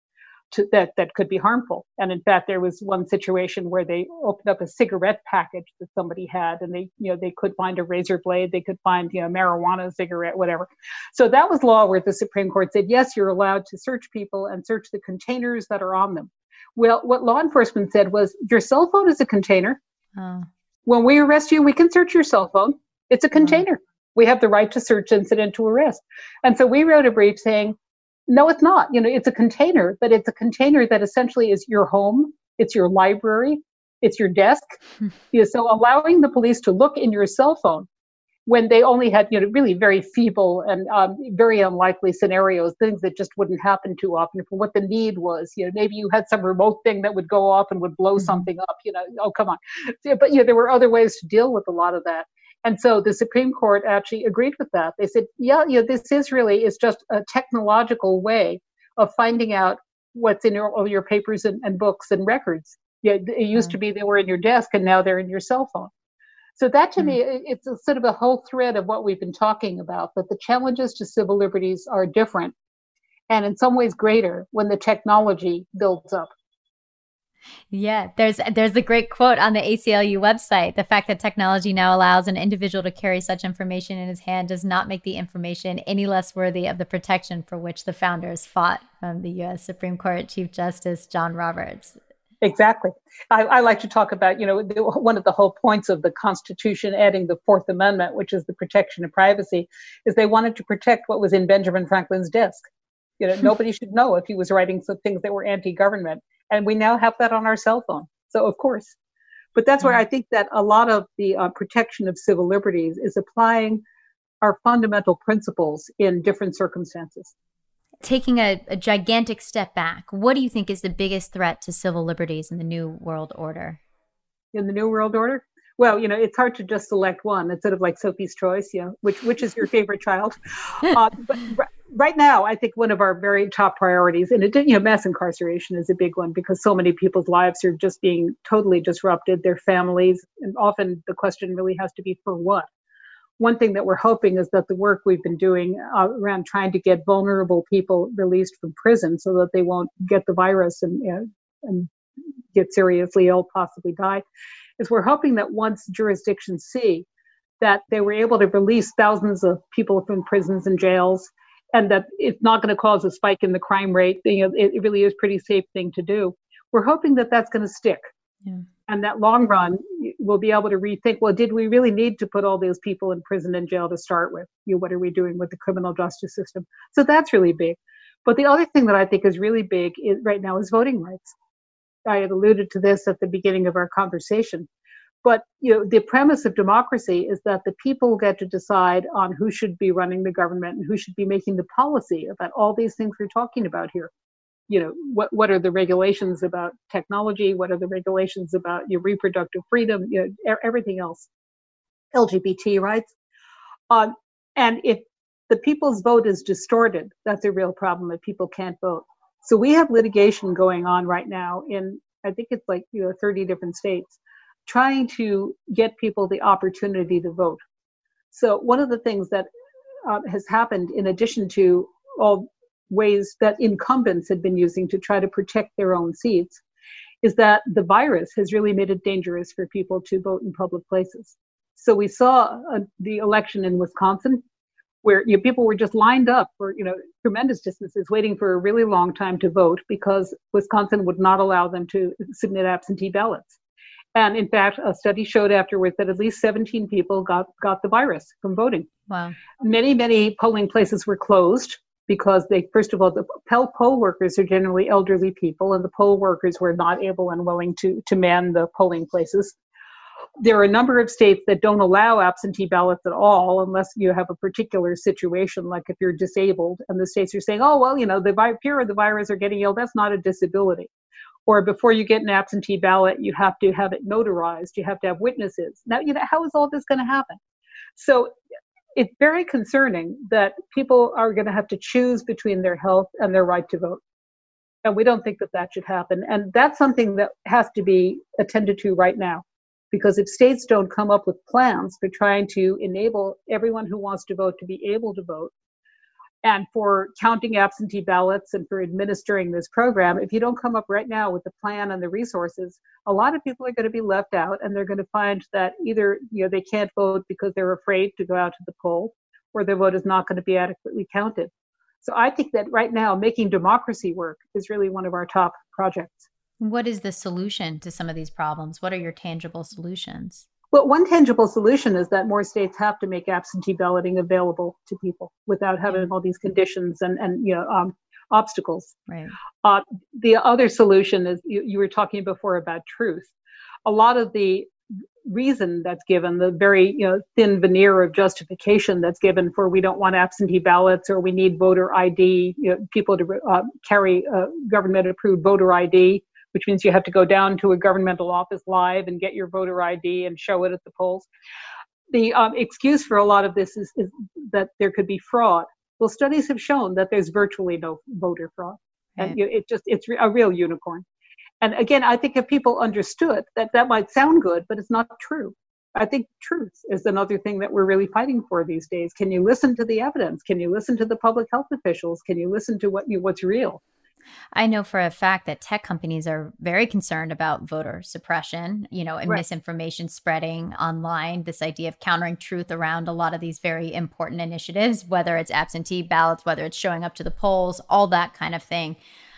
that could be harmful. And in fact, there was one situation where they opened up a cigarette package that somebody had, and they could find a razor blade, they could find marijuana, cigarette, whatever. So that was law where the Supreme Court said, yes, you're allowed to search people and search the containers that are on them. Well, what law enforcement said was, your cell phone is a container. Oh. When we arrest you, we can search your cell phone. It's a container. We have the right to search incident to arrest. And so we wrote a brief saying, no, it's not. It's a container, but it's a container that essentially is your home. It's your library. It's your desk. So allowing the police to look in your cell phone when they only had, really very feeble and very unlikely scenarios, things that just wouldn't happen too often, for what the need was. Maybe you had some remote thing that would go off and would blow something up. Oh, come on. But there were other ways to deal with a lot of that. And so the Supreme Court actually agreed with that. They said, this is just a technological way of finding out what's in all your papers and books and records. It used to be they were in your desk, and now they're in your cell phone. So that, to me, it's a sort of a whole thread of what we've been talking about, that the challenges to civil liberties are different and in some ways greater when the technology builds up. Yeah, there's a great quote on the ACLU website. The fact that technology now allows an individual to carry such information in his hand does not make the information any less worthy of the protection for which the founders fought, from the U.S. Supreme Court Chief Justice John Roberts. Exactly. I like to talk about, one of the whole points of the Constitution, adding the Fourth Amendment, which is the protection of privacy, is they wanted to protect what was in Benjamin Franklin's desk. Nobody should know if he was writing some things that were anti-government. And we now have that on our cell phone. So, of course. But that's where I think that a lot of the protection of civil liberties is applying our fundamental principles in different circumstances. Taking a gigantic step back, what do you think is the biggest threat to civil liberties in the New World Order? In the New World Order? Well, it's hard to just select one. It's sort of like Sophie's Choice, which is your favorite child. But right now, I think one of our very top priorities, and mass incarceration is a big one, because so many people's lives are just being totally disrupted, their families, and often the question really has to be, for what? One thing that we're hoping is that the work we've been doing around trying to get vulnerable people released from prison so that they won't get the virus and get seriously ill, possibly die, is we're hoping that once jurisdictions see that they were able to release thousands of people from prisons and jails, and that it's not going to cause a spike in the crime rate, it really is a pretty safe thing to do. We're hoping that that's going to stick. Yeah. And that long run, we'll be able to rethink, well, did we really need to put all those people in prison and jail to start with? What are we doing with the criminal justice system? So that's really big. But the other thing that I think is really big right now is voting rights. I had alluded to this at the beginning of our conversation. But the premise of democracy is that the people get to decide on who should be running the government and who should be making the policy about all these things we're talking about here. What are the regulations about technology? What are the regulations about your reproductive freedom? Everything else, LGBT rights. And if the people's vote is distorted, that's a real problem, that people can't vote. So we have litigation going on right now in, I think it's like 30 different states, trying to get people the opportunity to vote. So one of the things that has happened, in addition to all ways that incumbents had been using to try to protect their own seats, is that the virus has really made it dangerous for people to vote in public places. So we saw the election in Wisconsin, where people were just lined up for tremendous distances waiting for a really long time to vote because Wisconsin would not allow them to submit absentee ballots. And in fact, a study showed afterwards that at least 17 people got the virus from voting. Wow. Many polling places were closed because first of all, the poll workers are generally elderly people, and the poll workers were not able and willing to man the polling places. There are a number of states that don't allow absentee ballots at all unless you have a particular situation, like if you're disabled, and the states are saying, oh, well, the fear of the virus or getting ill, that's not a disability. Or before you get an absentee ballot, you have to have it notarized. You have to have witnesses. Now, how is all this going to happen? So it's very concerning that people are going to have to choose between their health and their right to vote. And we don't think that should happen. And that's something that has to be attended to right now. Because if states don't come up with plans for trying to enable everyone who wants to vote to be able to vote, and for counting absentee ballots and for administering this program, if you don't come up right now with the plan and the resources, a lot of people are going to be left out, and they're going to find that either they can't vote because they're afraid to go out to the poll, or their vote is not going to be adequately counted. So I think that right now, making democracy work is really one of our top projects. What is the solution to some of these problems? What are your tangible solutions? Well, one tangible solution is that more states have to make absentee balloting available to people without having all these conditions and obstacles. Right. The other solution is you were talking before about truth. A lot of the reason that's given, the very thin veneer of justification that's given for we don't want absentee ballots or we need voter ID, people to carry government-approved voter ID, which means you have to go down to a governmental office live and get your voter ID and show it at the polls. The excuse for a lot of this is that there could be fraud. Well, studies have shown that there's virtually no voter fraud. And it's a real unicorn. And again, I think if people understood that might sound good, but it's not true. I think truth is another thing that we're really fighting for these days. Can you listen to the evidence? Can you listen to the public health officials? Can you listen to what's real? I know for a fact that tech companies are very concerned about voter suppression, and misinformation spreading online, this idea of countering truth around a lot of these very important initiatives, whether it's absentee ballots, whether it's showing up to the polls, all that kind of thing.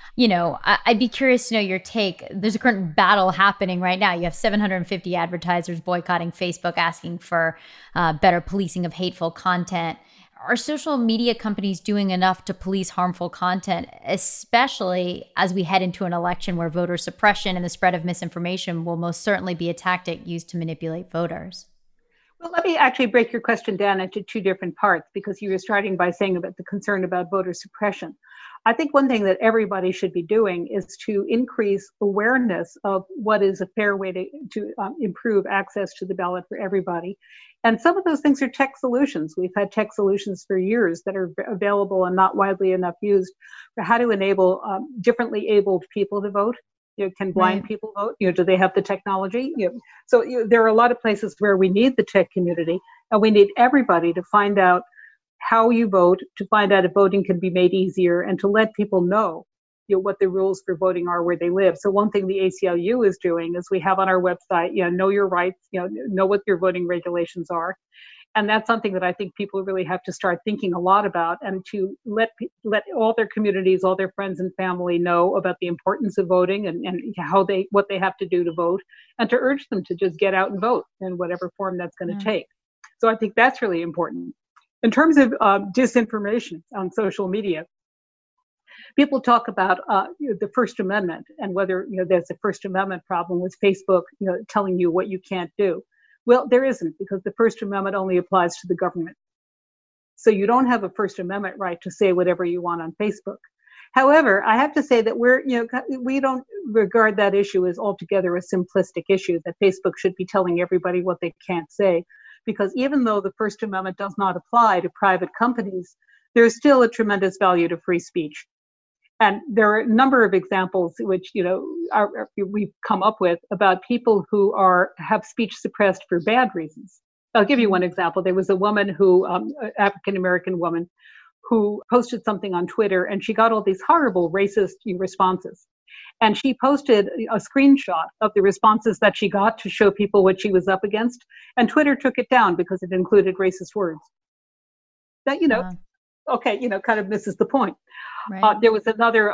I'd be curious to know your take. There's a current battle happening right now. You have 750 advertisers boycotting Facebook, asking for better policing of hateful content. Are social media companies doing enough to police harmful content, especially as we head into an election where voter suppression and the spread of misinformation will most certainly be a tactic used to manipulate voters? Well, let me actually break your question down into two different parts, because you were starting by saying about the concern about voter suppression. I think one thing that everybody should be doing is to increase awareness of what is a fair way to improve access to the ballot for everybody. And some of those things are tech solutions. We've had tech solutions for years that are available and not widely enough used for how to enable differently abled people to vote. Can blind people vote? Do they have the technology? So there are a lot of places where we need the tech community, and we need everybody to find out how you vote, to find out if voting can be made easier, and to let people know what the rules for voting are where they live. So one thing the ACLU is doing is we have on our website, know your rights, know what your voting regulations are. And that's something that I think people really have to start thinking a lot about, and to let all their communities, all their friends and family know about the importance of voting and what they have to do to vote, and to urge them to just get out and vote in whatever form that's going to take. So I think that's really important. In terms of disinformation on social media, people talk about the First Amendment and whether there's a First Amendment problem with Facebook telling you what you can't do. Well, there isn't, because the First Amendment only applies to the government. So you don't have a First Amendment right to say whatever you want on Facebook. However, I have to say that we don't regard that issue as altogether a simplistic issue, that Facebook should be telling everybody what they can't say. Because even though the First Amendment does not apply to private companies, there is still a tremendous value to free speech. And there are a number of examples which, we've come up with about people who have speech suppressed for bad reasons. I'll give you one example. There was a woman African-American woman, who posted something on Twitter, and she got all these horrible racist responses. And she posted a screenshot of the responses that she got to show people what she was up against. And Twitter took it down because it included racist words. that, okay, kind of misses the point. Right. There was another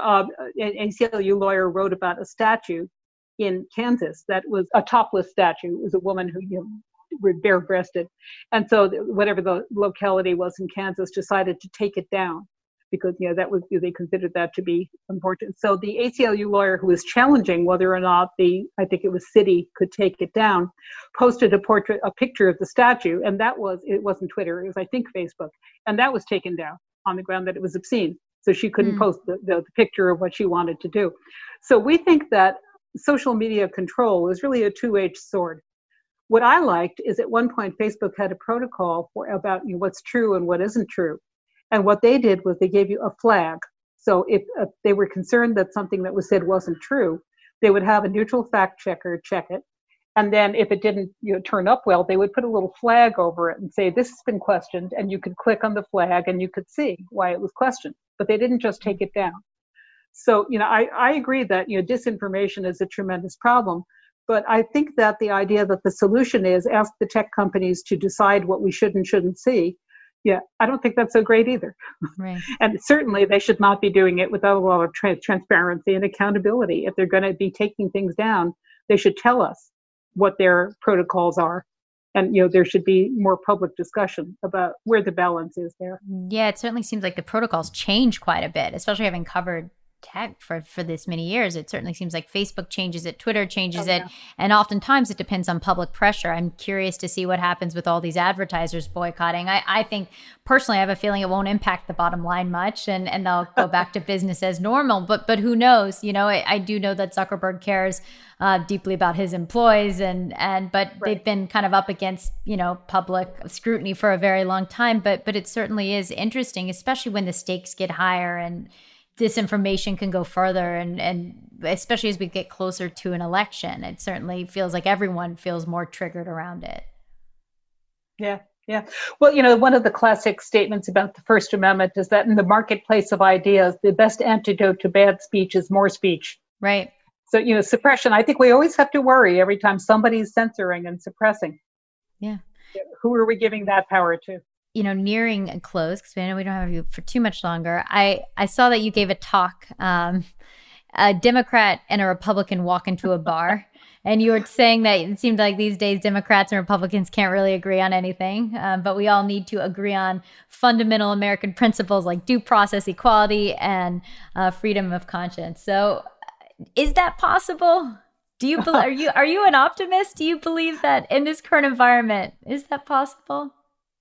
ACLU lawyer wrote about a statue in Kansas that was a topless statue. It was a woman who were bare-breasted. And so whatever the locality was in Kansas decided to take it down because, that was, they considered that to be important. So the ACLU lawyer who was challenging whether or not I think it was city could take it down, posted a picture of the statue. And it wasn't Twitter, it was, I think, Facebook. And that was taken down on the ground that it was obscene. So she couldn't post the picture of what she wanted to do. So we think that social media control is really a two-edged sword. What I liked is at one point, Facebook had a protocol about what's true and what isn't true. And what they did was they gave you a flag. So if they were concerned that something that was said wasn't true, they would have a neutral fact checker check it. And then if it didn't turn up well, they would put a little flag over it and say, this has been questioned. And you could click on the flag and you could see why it was questioned. But they didn't just take it down. So, I agree that, disinformation is a tremendous problem. But I think that the idea that the solution is ask the tech companies to decide what we should and shouldn't see, I don't think that's so great either. Right. And certainly they should not be doing it without a lot of transparency and accountability. If they're going to be taking things down, they should tell us what their protocols are. And, there should be more public discussion about where the balance is there. Yeah, it certainly seems like the protocols change quite a bit, especially having covered tech for this many years. It certainly seems like Facebook changes it, Twitter changes it, and oftentimes it depends on public pressure. I'm curious to see what happens with all these advertisers boycotting. I think personally, I have a feeling it won't impact the bottom line much, and they'll go back to business as normal. But who knows? I do know that Zuckerberg cares deeply about his employees, but they've been kind of up against public scrutiny for a very long time. But it certainly is interesting, especially when the stakes get higher and disinformation can go further, and especially as we get closer to an election, it certainly feels like everyone feels more triggered around it. Yeah. Well, one of the classic statements about the First Amendment is that in the marketplace of ideas, the best antidote to bad speech is more speech. Right. So, suppression, I think we always have to worry every time somebody's censoring and suppressing. Yeah. Who are we giving that power to? Nearing a close, because I know we don't have you for too much longer. I saw that you gave a talk. A Democrat and a Republican walk into a bar, and you were saying that it seemed like these days Democrats and Republicans can't really agree on anything, but we all need to agree on fundamental American principles like due process, equality, and freedom of conscience. So, is that possible? Do you are you an optimist? Do you believe that in this current environment, is that possible?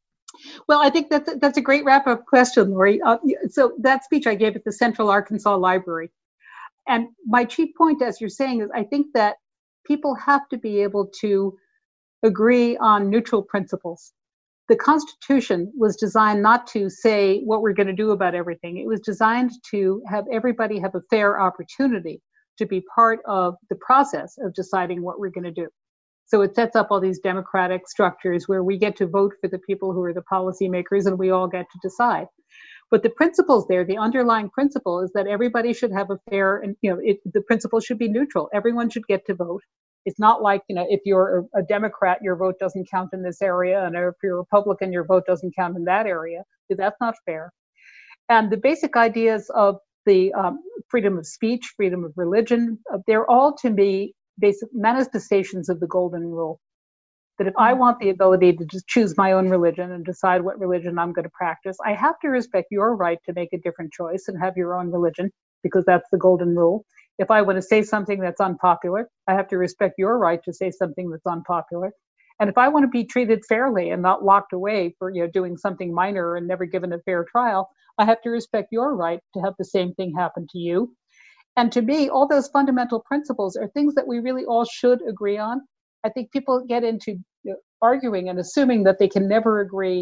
Well, I think that's a great wrap-up question, Lori. So that speech I gave at the Central Arkansas Library. And my chief point, as you're saying, is I think that people have to be able to agree on neutral principles. The Constitution was designed not to say what we're going to do about everything. It was designed to have everybody have a fair opportunity to be part of the process of deciding what we're going to do. So it sets up all these democratic structures where we get to vote for the people who are the policymakers and we all get to decide. But the principles there, the underlying principle is that everybody should have a fair, and the principle should be neutral. Everyone should get to vote. It's not like, if you're a Democrat, your vote doesn't count in this area, and if you're a Republican, your vote doesn't count in that area. That's not fair. And the basic ideas of the freedom of speech, freedom of religion, they're all, to me, basic manifestations of the golden rule. That if I want the ability to just choose my own religion and decide what religion I'm going to practice, I have to respect your right to make a different choice and have your own religion, because that's the golden rule. If I want to say something that's unpopular, I have to respect your right to say something that's unpopular. And if I want to be treated fairly and not locked away for doing something minor and never given a fair trial, I have to respect your right to have the same thing happen to you. And to me, all those fundamental principles are things that we really all should agree on. I think people get into arguing and assuming that they can never agree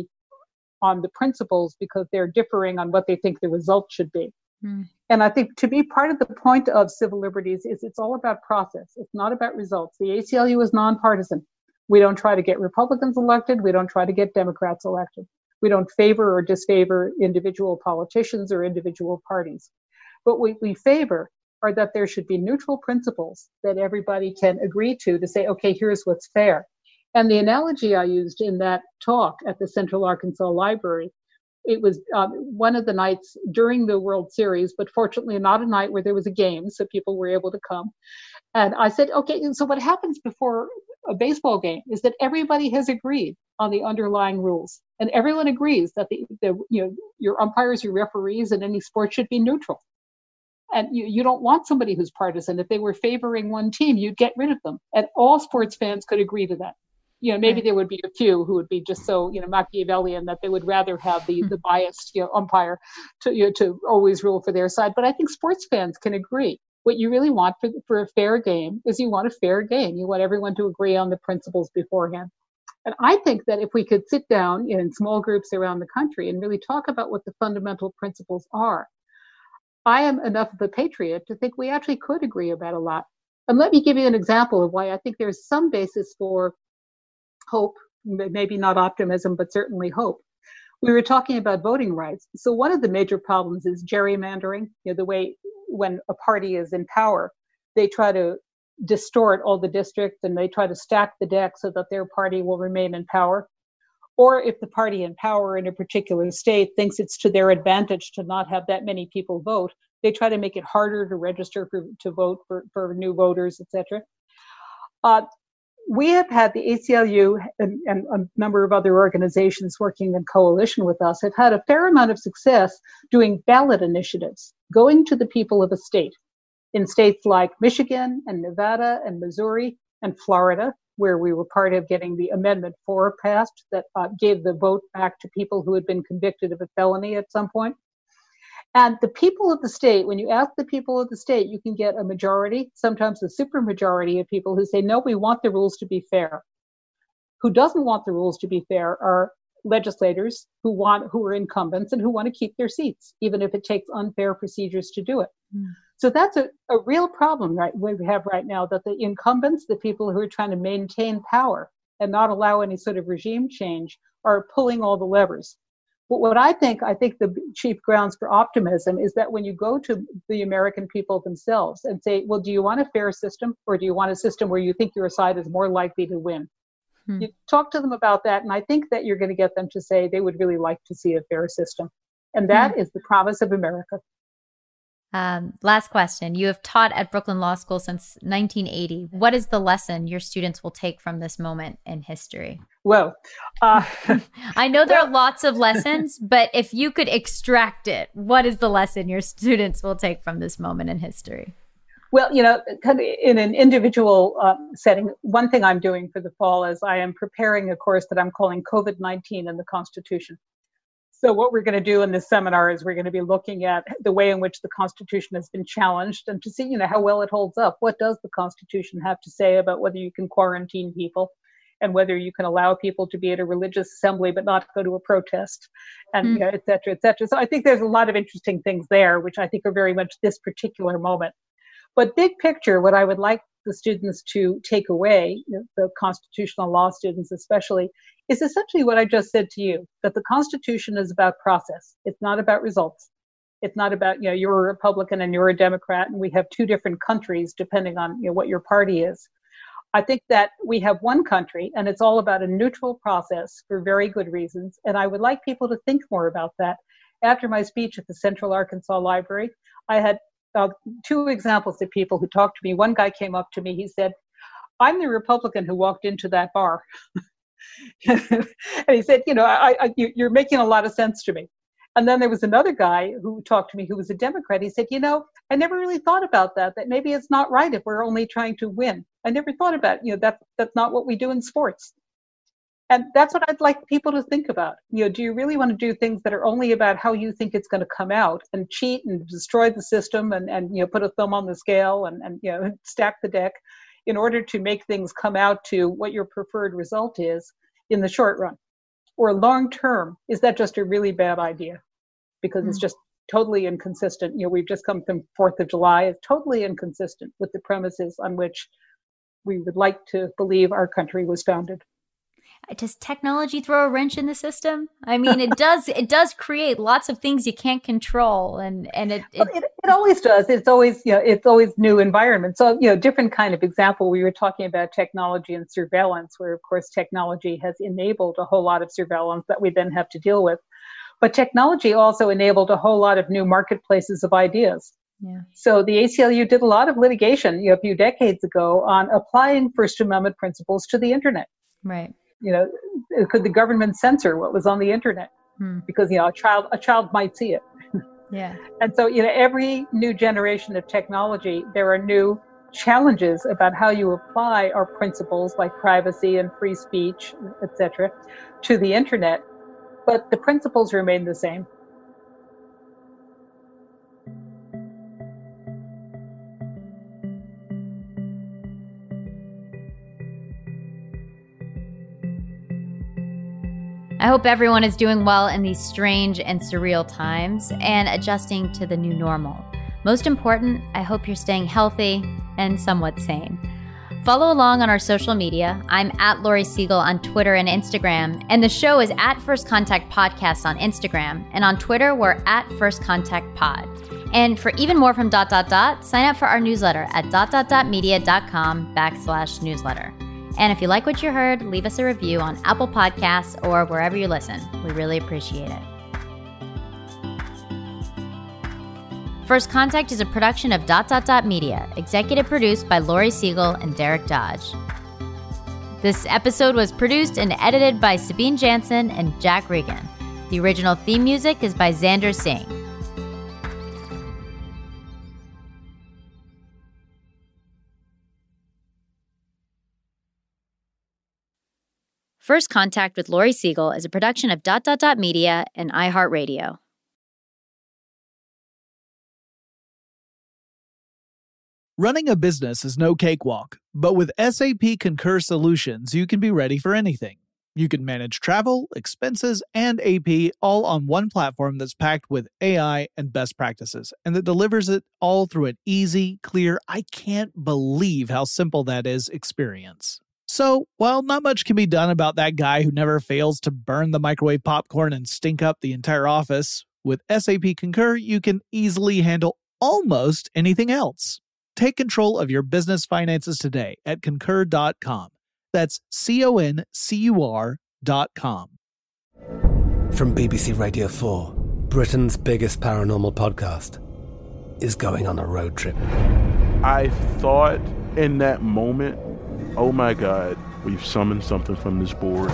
on the principles because they're differing on what they think the result should be. And I think to me, part of the point of civil liberties is it's all about process. It's not about results. The ACLU is nonpartisan. We don't try to get Republicans elected. We don't try to get Democrats elected. We don't favor or disfavor individual politicians or individual parties. What we favor are that there should be neutral principles that everybody can agree to say, okay, here's what's fair. And the analogy I used in that talk at the Central Arkansas Library it was one of the nights during the World Series, but fortunately not a night where there was a game, so people were able to come. And I said, okay, so what happens before a baseball game is that everybody has agreed on the underlying rules, and everyone agrees that your umpires, your referees in any sport should be neutral. And you don't want somebody who's partisan. If they were favoring one team, you'd get rid of them. And all sports fans could agree to that. Maybe there would be a few who would be just so, Machiavellian that they would rather have the biased, umpire to always rule for their side. But I think sports fans can agree. What you really want for a fair game is you want a fair game. You want everyone to agree on the principles beforehand. And I think that if we could sit down in small groups around the country and really talk about what the fundamental principles are, I am enough of a patriot to think we actually could agree about a lot. And let me give you an example of why I think there's some basis for hope, maybe not optimism, but certainly hope. We were talking about voting rights. So one of the major problems is gerrymandering, the way when a party is in power, they try to distort all the districts and they try to stack the deck so that their party will remain in power. Or if the party in power in a particular state thinks it's to their advantage to not have that many people vote, they try to make it harder to register to vote for new voters, etc. We have had the ACLU and a number of other organizations working in coalition with us have had a fair amount of success doing ballot initiatives, going to the people of a state in states like Michigan and Nevada and Missouri and Florida, where we were part of getting the Amendment 4 passed that gave the vote back to people who had been convicted of a felony at some point. And the people of the state, when you ask the people of the state, you can get a majority, sometimes a supermajority of people who say, no, we want the rules to be fair. Who doesn't want the rules to be fair are legislators who are incumbents and who want to keep their seats, even if it takes unfair procedures to do it. So that's a real problem we have right now, that the incumbents, the people who are trying to maintain power and not allow any sort of regime change, are pulling all the levers. But what I think the chief grounds for optimism is that when you go to the American people themselves and say, well, do you want a fair system, or do you want a system where you think your side is more likely to win? You talk to them about that, and I think that you're going to get them to say they would really like to see a fair system. And that is the promise of America. Last question. You have taught at Brooklyn Law School since 1980. What is the lesson your students will take from this moment in history? Well, I know there are lots of lessons, but if you could extract it, what is the lesson your students will take from this moment in history? Well, kind of in an individual setting, one thing I'm doing for the fall is I am preparing a course that I'm calling COVID-19 and the Constitution. So what we're going to do in this seminar is we're going to be looking at the way in which the Constitution has been challenged and to see, how well it holds up. What does the Constitution have to say about whether you can quarantine people and whether you can allow people to be at a religious assembly but not go to a protest, and et cetera, et cetera. So I think there's a lot of interesting things there, which I think are very much this particular moment. But big picture, what I would like the students to take away, the constitutional law students especially, is essentially what I just said to you, that the Constitution is about process. It's not about results. It's not about, you're a Republican and you're a Democrat, and we have two different countries depending on what your party is. I think that we have one country, and it's all about a neutral process for very good reasons. And I would like people to think more about that. After my speech at the Central Arkansas Library, I had two examples of people who talked to me. One guy came up to me, he said, I'm the Republican who walked into that bar. And he said, you're making a lot of sense to me. And then there was another guy who talked to me who was a Democrat. He said, I never really thought about that maybe it's not right if we're only trying to win. I never thought about, that's not what we do in sports. And that's what I'd like people to think about. Do you really want to do things that are only about how you think it's going to come out and cheat and destroy the system and put a thumb on the scale and stack the deck in order to make things come out to what your preferred result is in the short run? Or long term, is that just a really bad idea? Because it's just totally inconsistent. We've just come from 4th of July. It's totally inconsistent with the premises on which we would like to believe our country was founded. Does technology throw a wrench in the system? I mean, it does. It does create lots of things you can't control, and it always does. It's always it's always new environments. So different kind of example. We were talking about technology and surveillance, where of course technology has enabled a whole lot of surveillance that we then have to deal with. But technology also enabled a whole lot of new marketplaces of ideas. Yeah. So the ACLU did a lot of litigation a few decades ago on applying First Amendment principles to the internet. Right. Could the government censor what was on the internet? Because a child might see it. Yeah. And so every new generation of technology, there are new challenges about how you apply our principles like privacy and free speech, etc., to the internet, but the principles remain the same. I hope everyone is doing well in these strange and surreal times and adjusting to the new normal. Most important, I hope you're staying healthy and somewhat sane. Follow along on our social media. I'm at Lori Siegel on Twitter and Instagram, and the show is at First Contact Podcast on Instagram, and on Twitter, we're at First Contact Pod. And for even more from ... sign up for our newsletter at ... media.com/newsletter. And if you like what you heard, leave us a review on Apple Podcasts or wherever you listen. We really appreciate it. First Contact is a production of ... media, executive produced by Lori Siegel and Derek Dodge. This episode was produced and edited by Sabine Jansen and Jack Regan. The original theme music is by Xander Singh. First Contact with Lori Siegel is a production of ... media and iHeartRadio. Running a business is no cakewalk, but with SAP Concur Solutions, you can be ready for anything. You can manage travel, expenses, and AP all on one platform that's packed with AI and best practices, and that delivers it all through an easy, clear, I can't believe how simple that is experience. So, while not much can be done about that guy who never fails to burn the microwave popcorn and stink up the entire office, with SAP Concur, you can easily handle almost anything else. Take control of your business finances today at Concur.com. That's CONCUR.com. From BBC Radio 4, Britain's biggest paranormal podcast is going on a road trip. I thought in that moment, oh my God, we've summoned something from this board.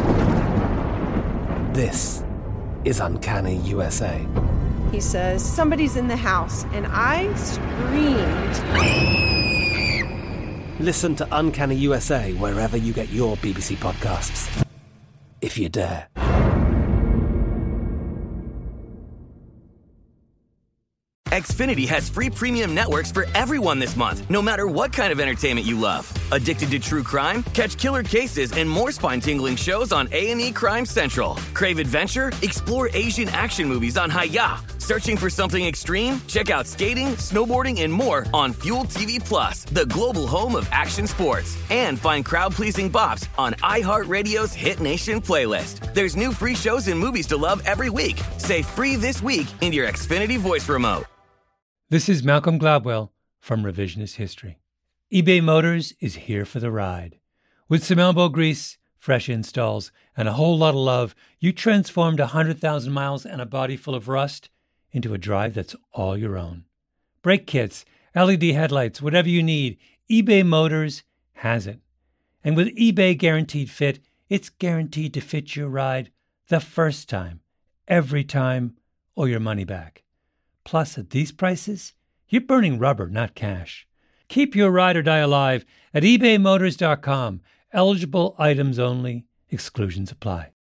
This is Uncanny USA. He says, somebody's in the house, and I screamed. Listen to Uncanny USA wherever you get your BBC podcasts, if you dare. Xfinity has free premium networks for everyone this month, no matter what kind of entertainment you love. Addicted to true crime? Catch killer cases and more spine-tingling shows on A&E Crime Central. Crave adventure? Explore Asian action movies on Hi-YAH. Searching for something extreme? Check out skating, snowboarding, and more on Fuel TV Plus, the global home of action sports. And find crowd-pleasing bops on iHeartRadio's Hit Nation playlist. There's new free shows and movies to love every week. Say free this week in your Xfinity voice remote. This is Malcolm Gladwell from Revisionist History. eBay Motors is here for the ride. With some elbow grease, fresh installs, and a whole lot of love, you transformed 100,000 miles and a body full of rust into a drive that's all your own. Brake kits, LED headlights, whatever you need, eBay Motors has it. And with eBay Guaranteed Fit, it's guaranteed to fit your ride the first time, every time, or your money back. Plus, at these prices, you're burning rubber, not cash. Keep your ride or die alive at ebaymotors.com. Eligible items only. Exclusions apply.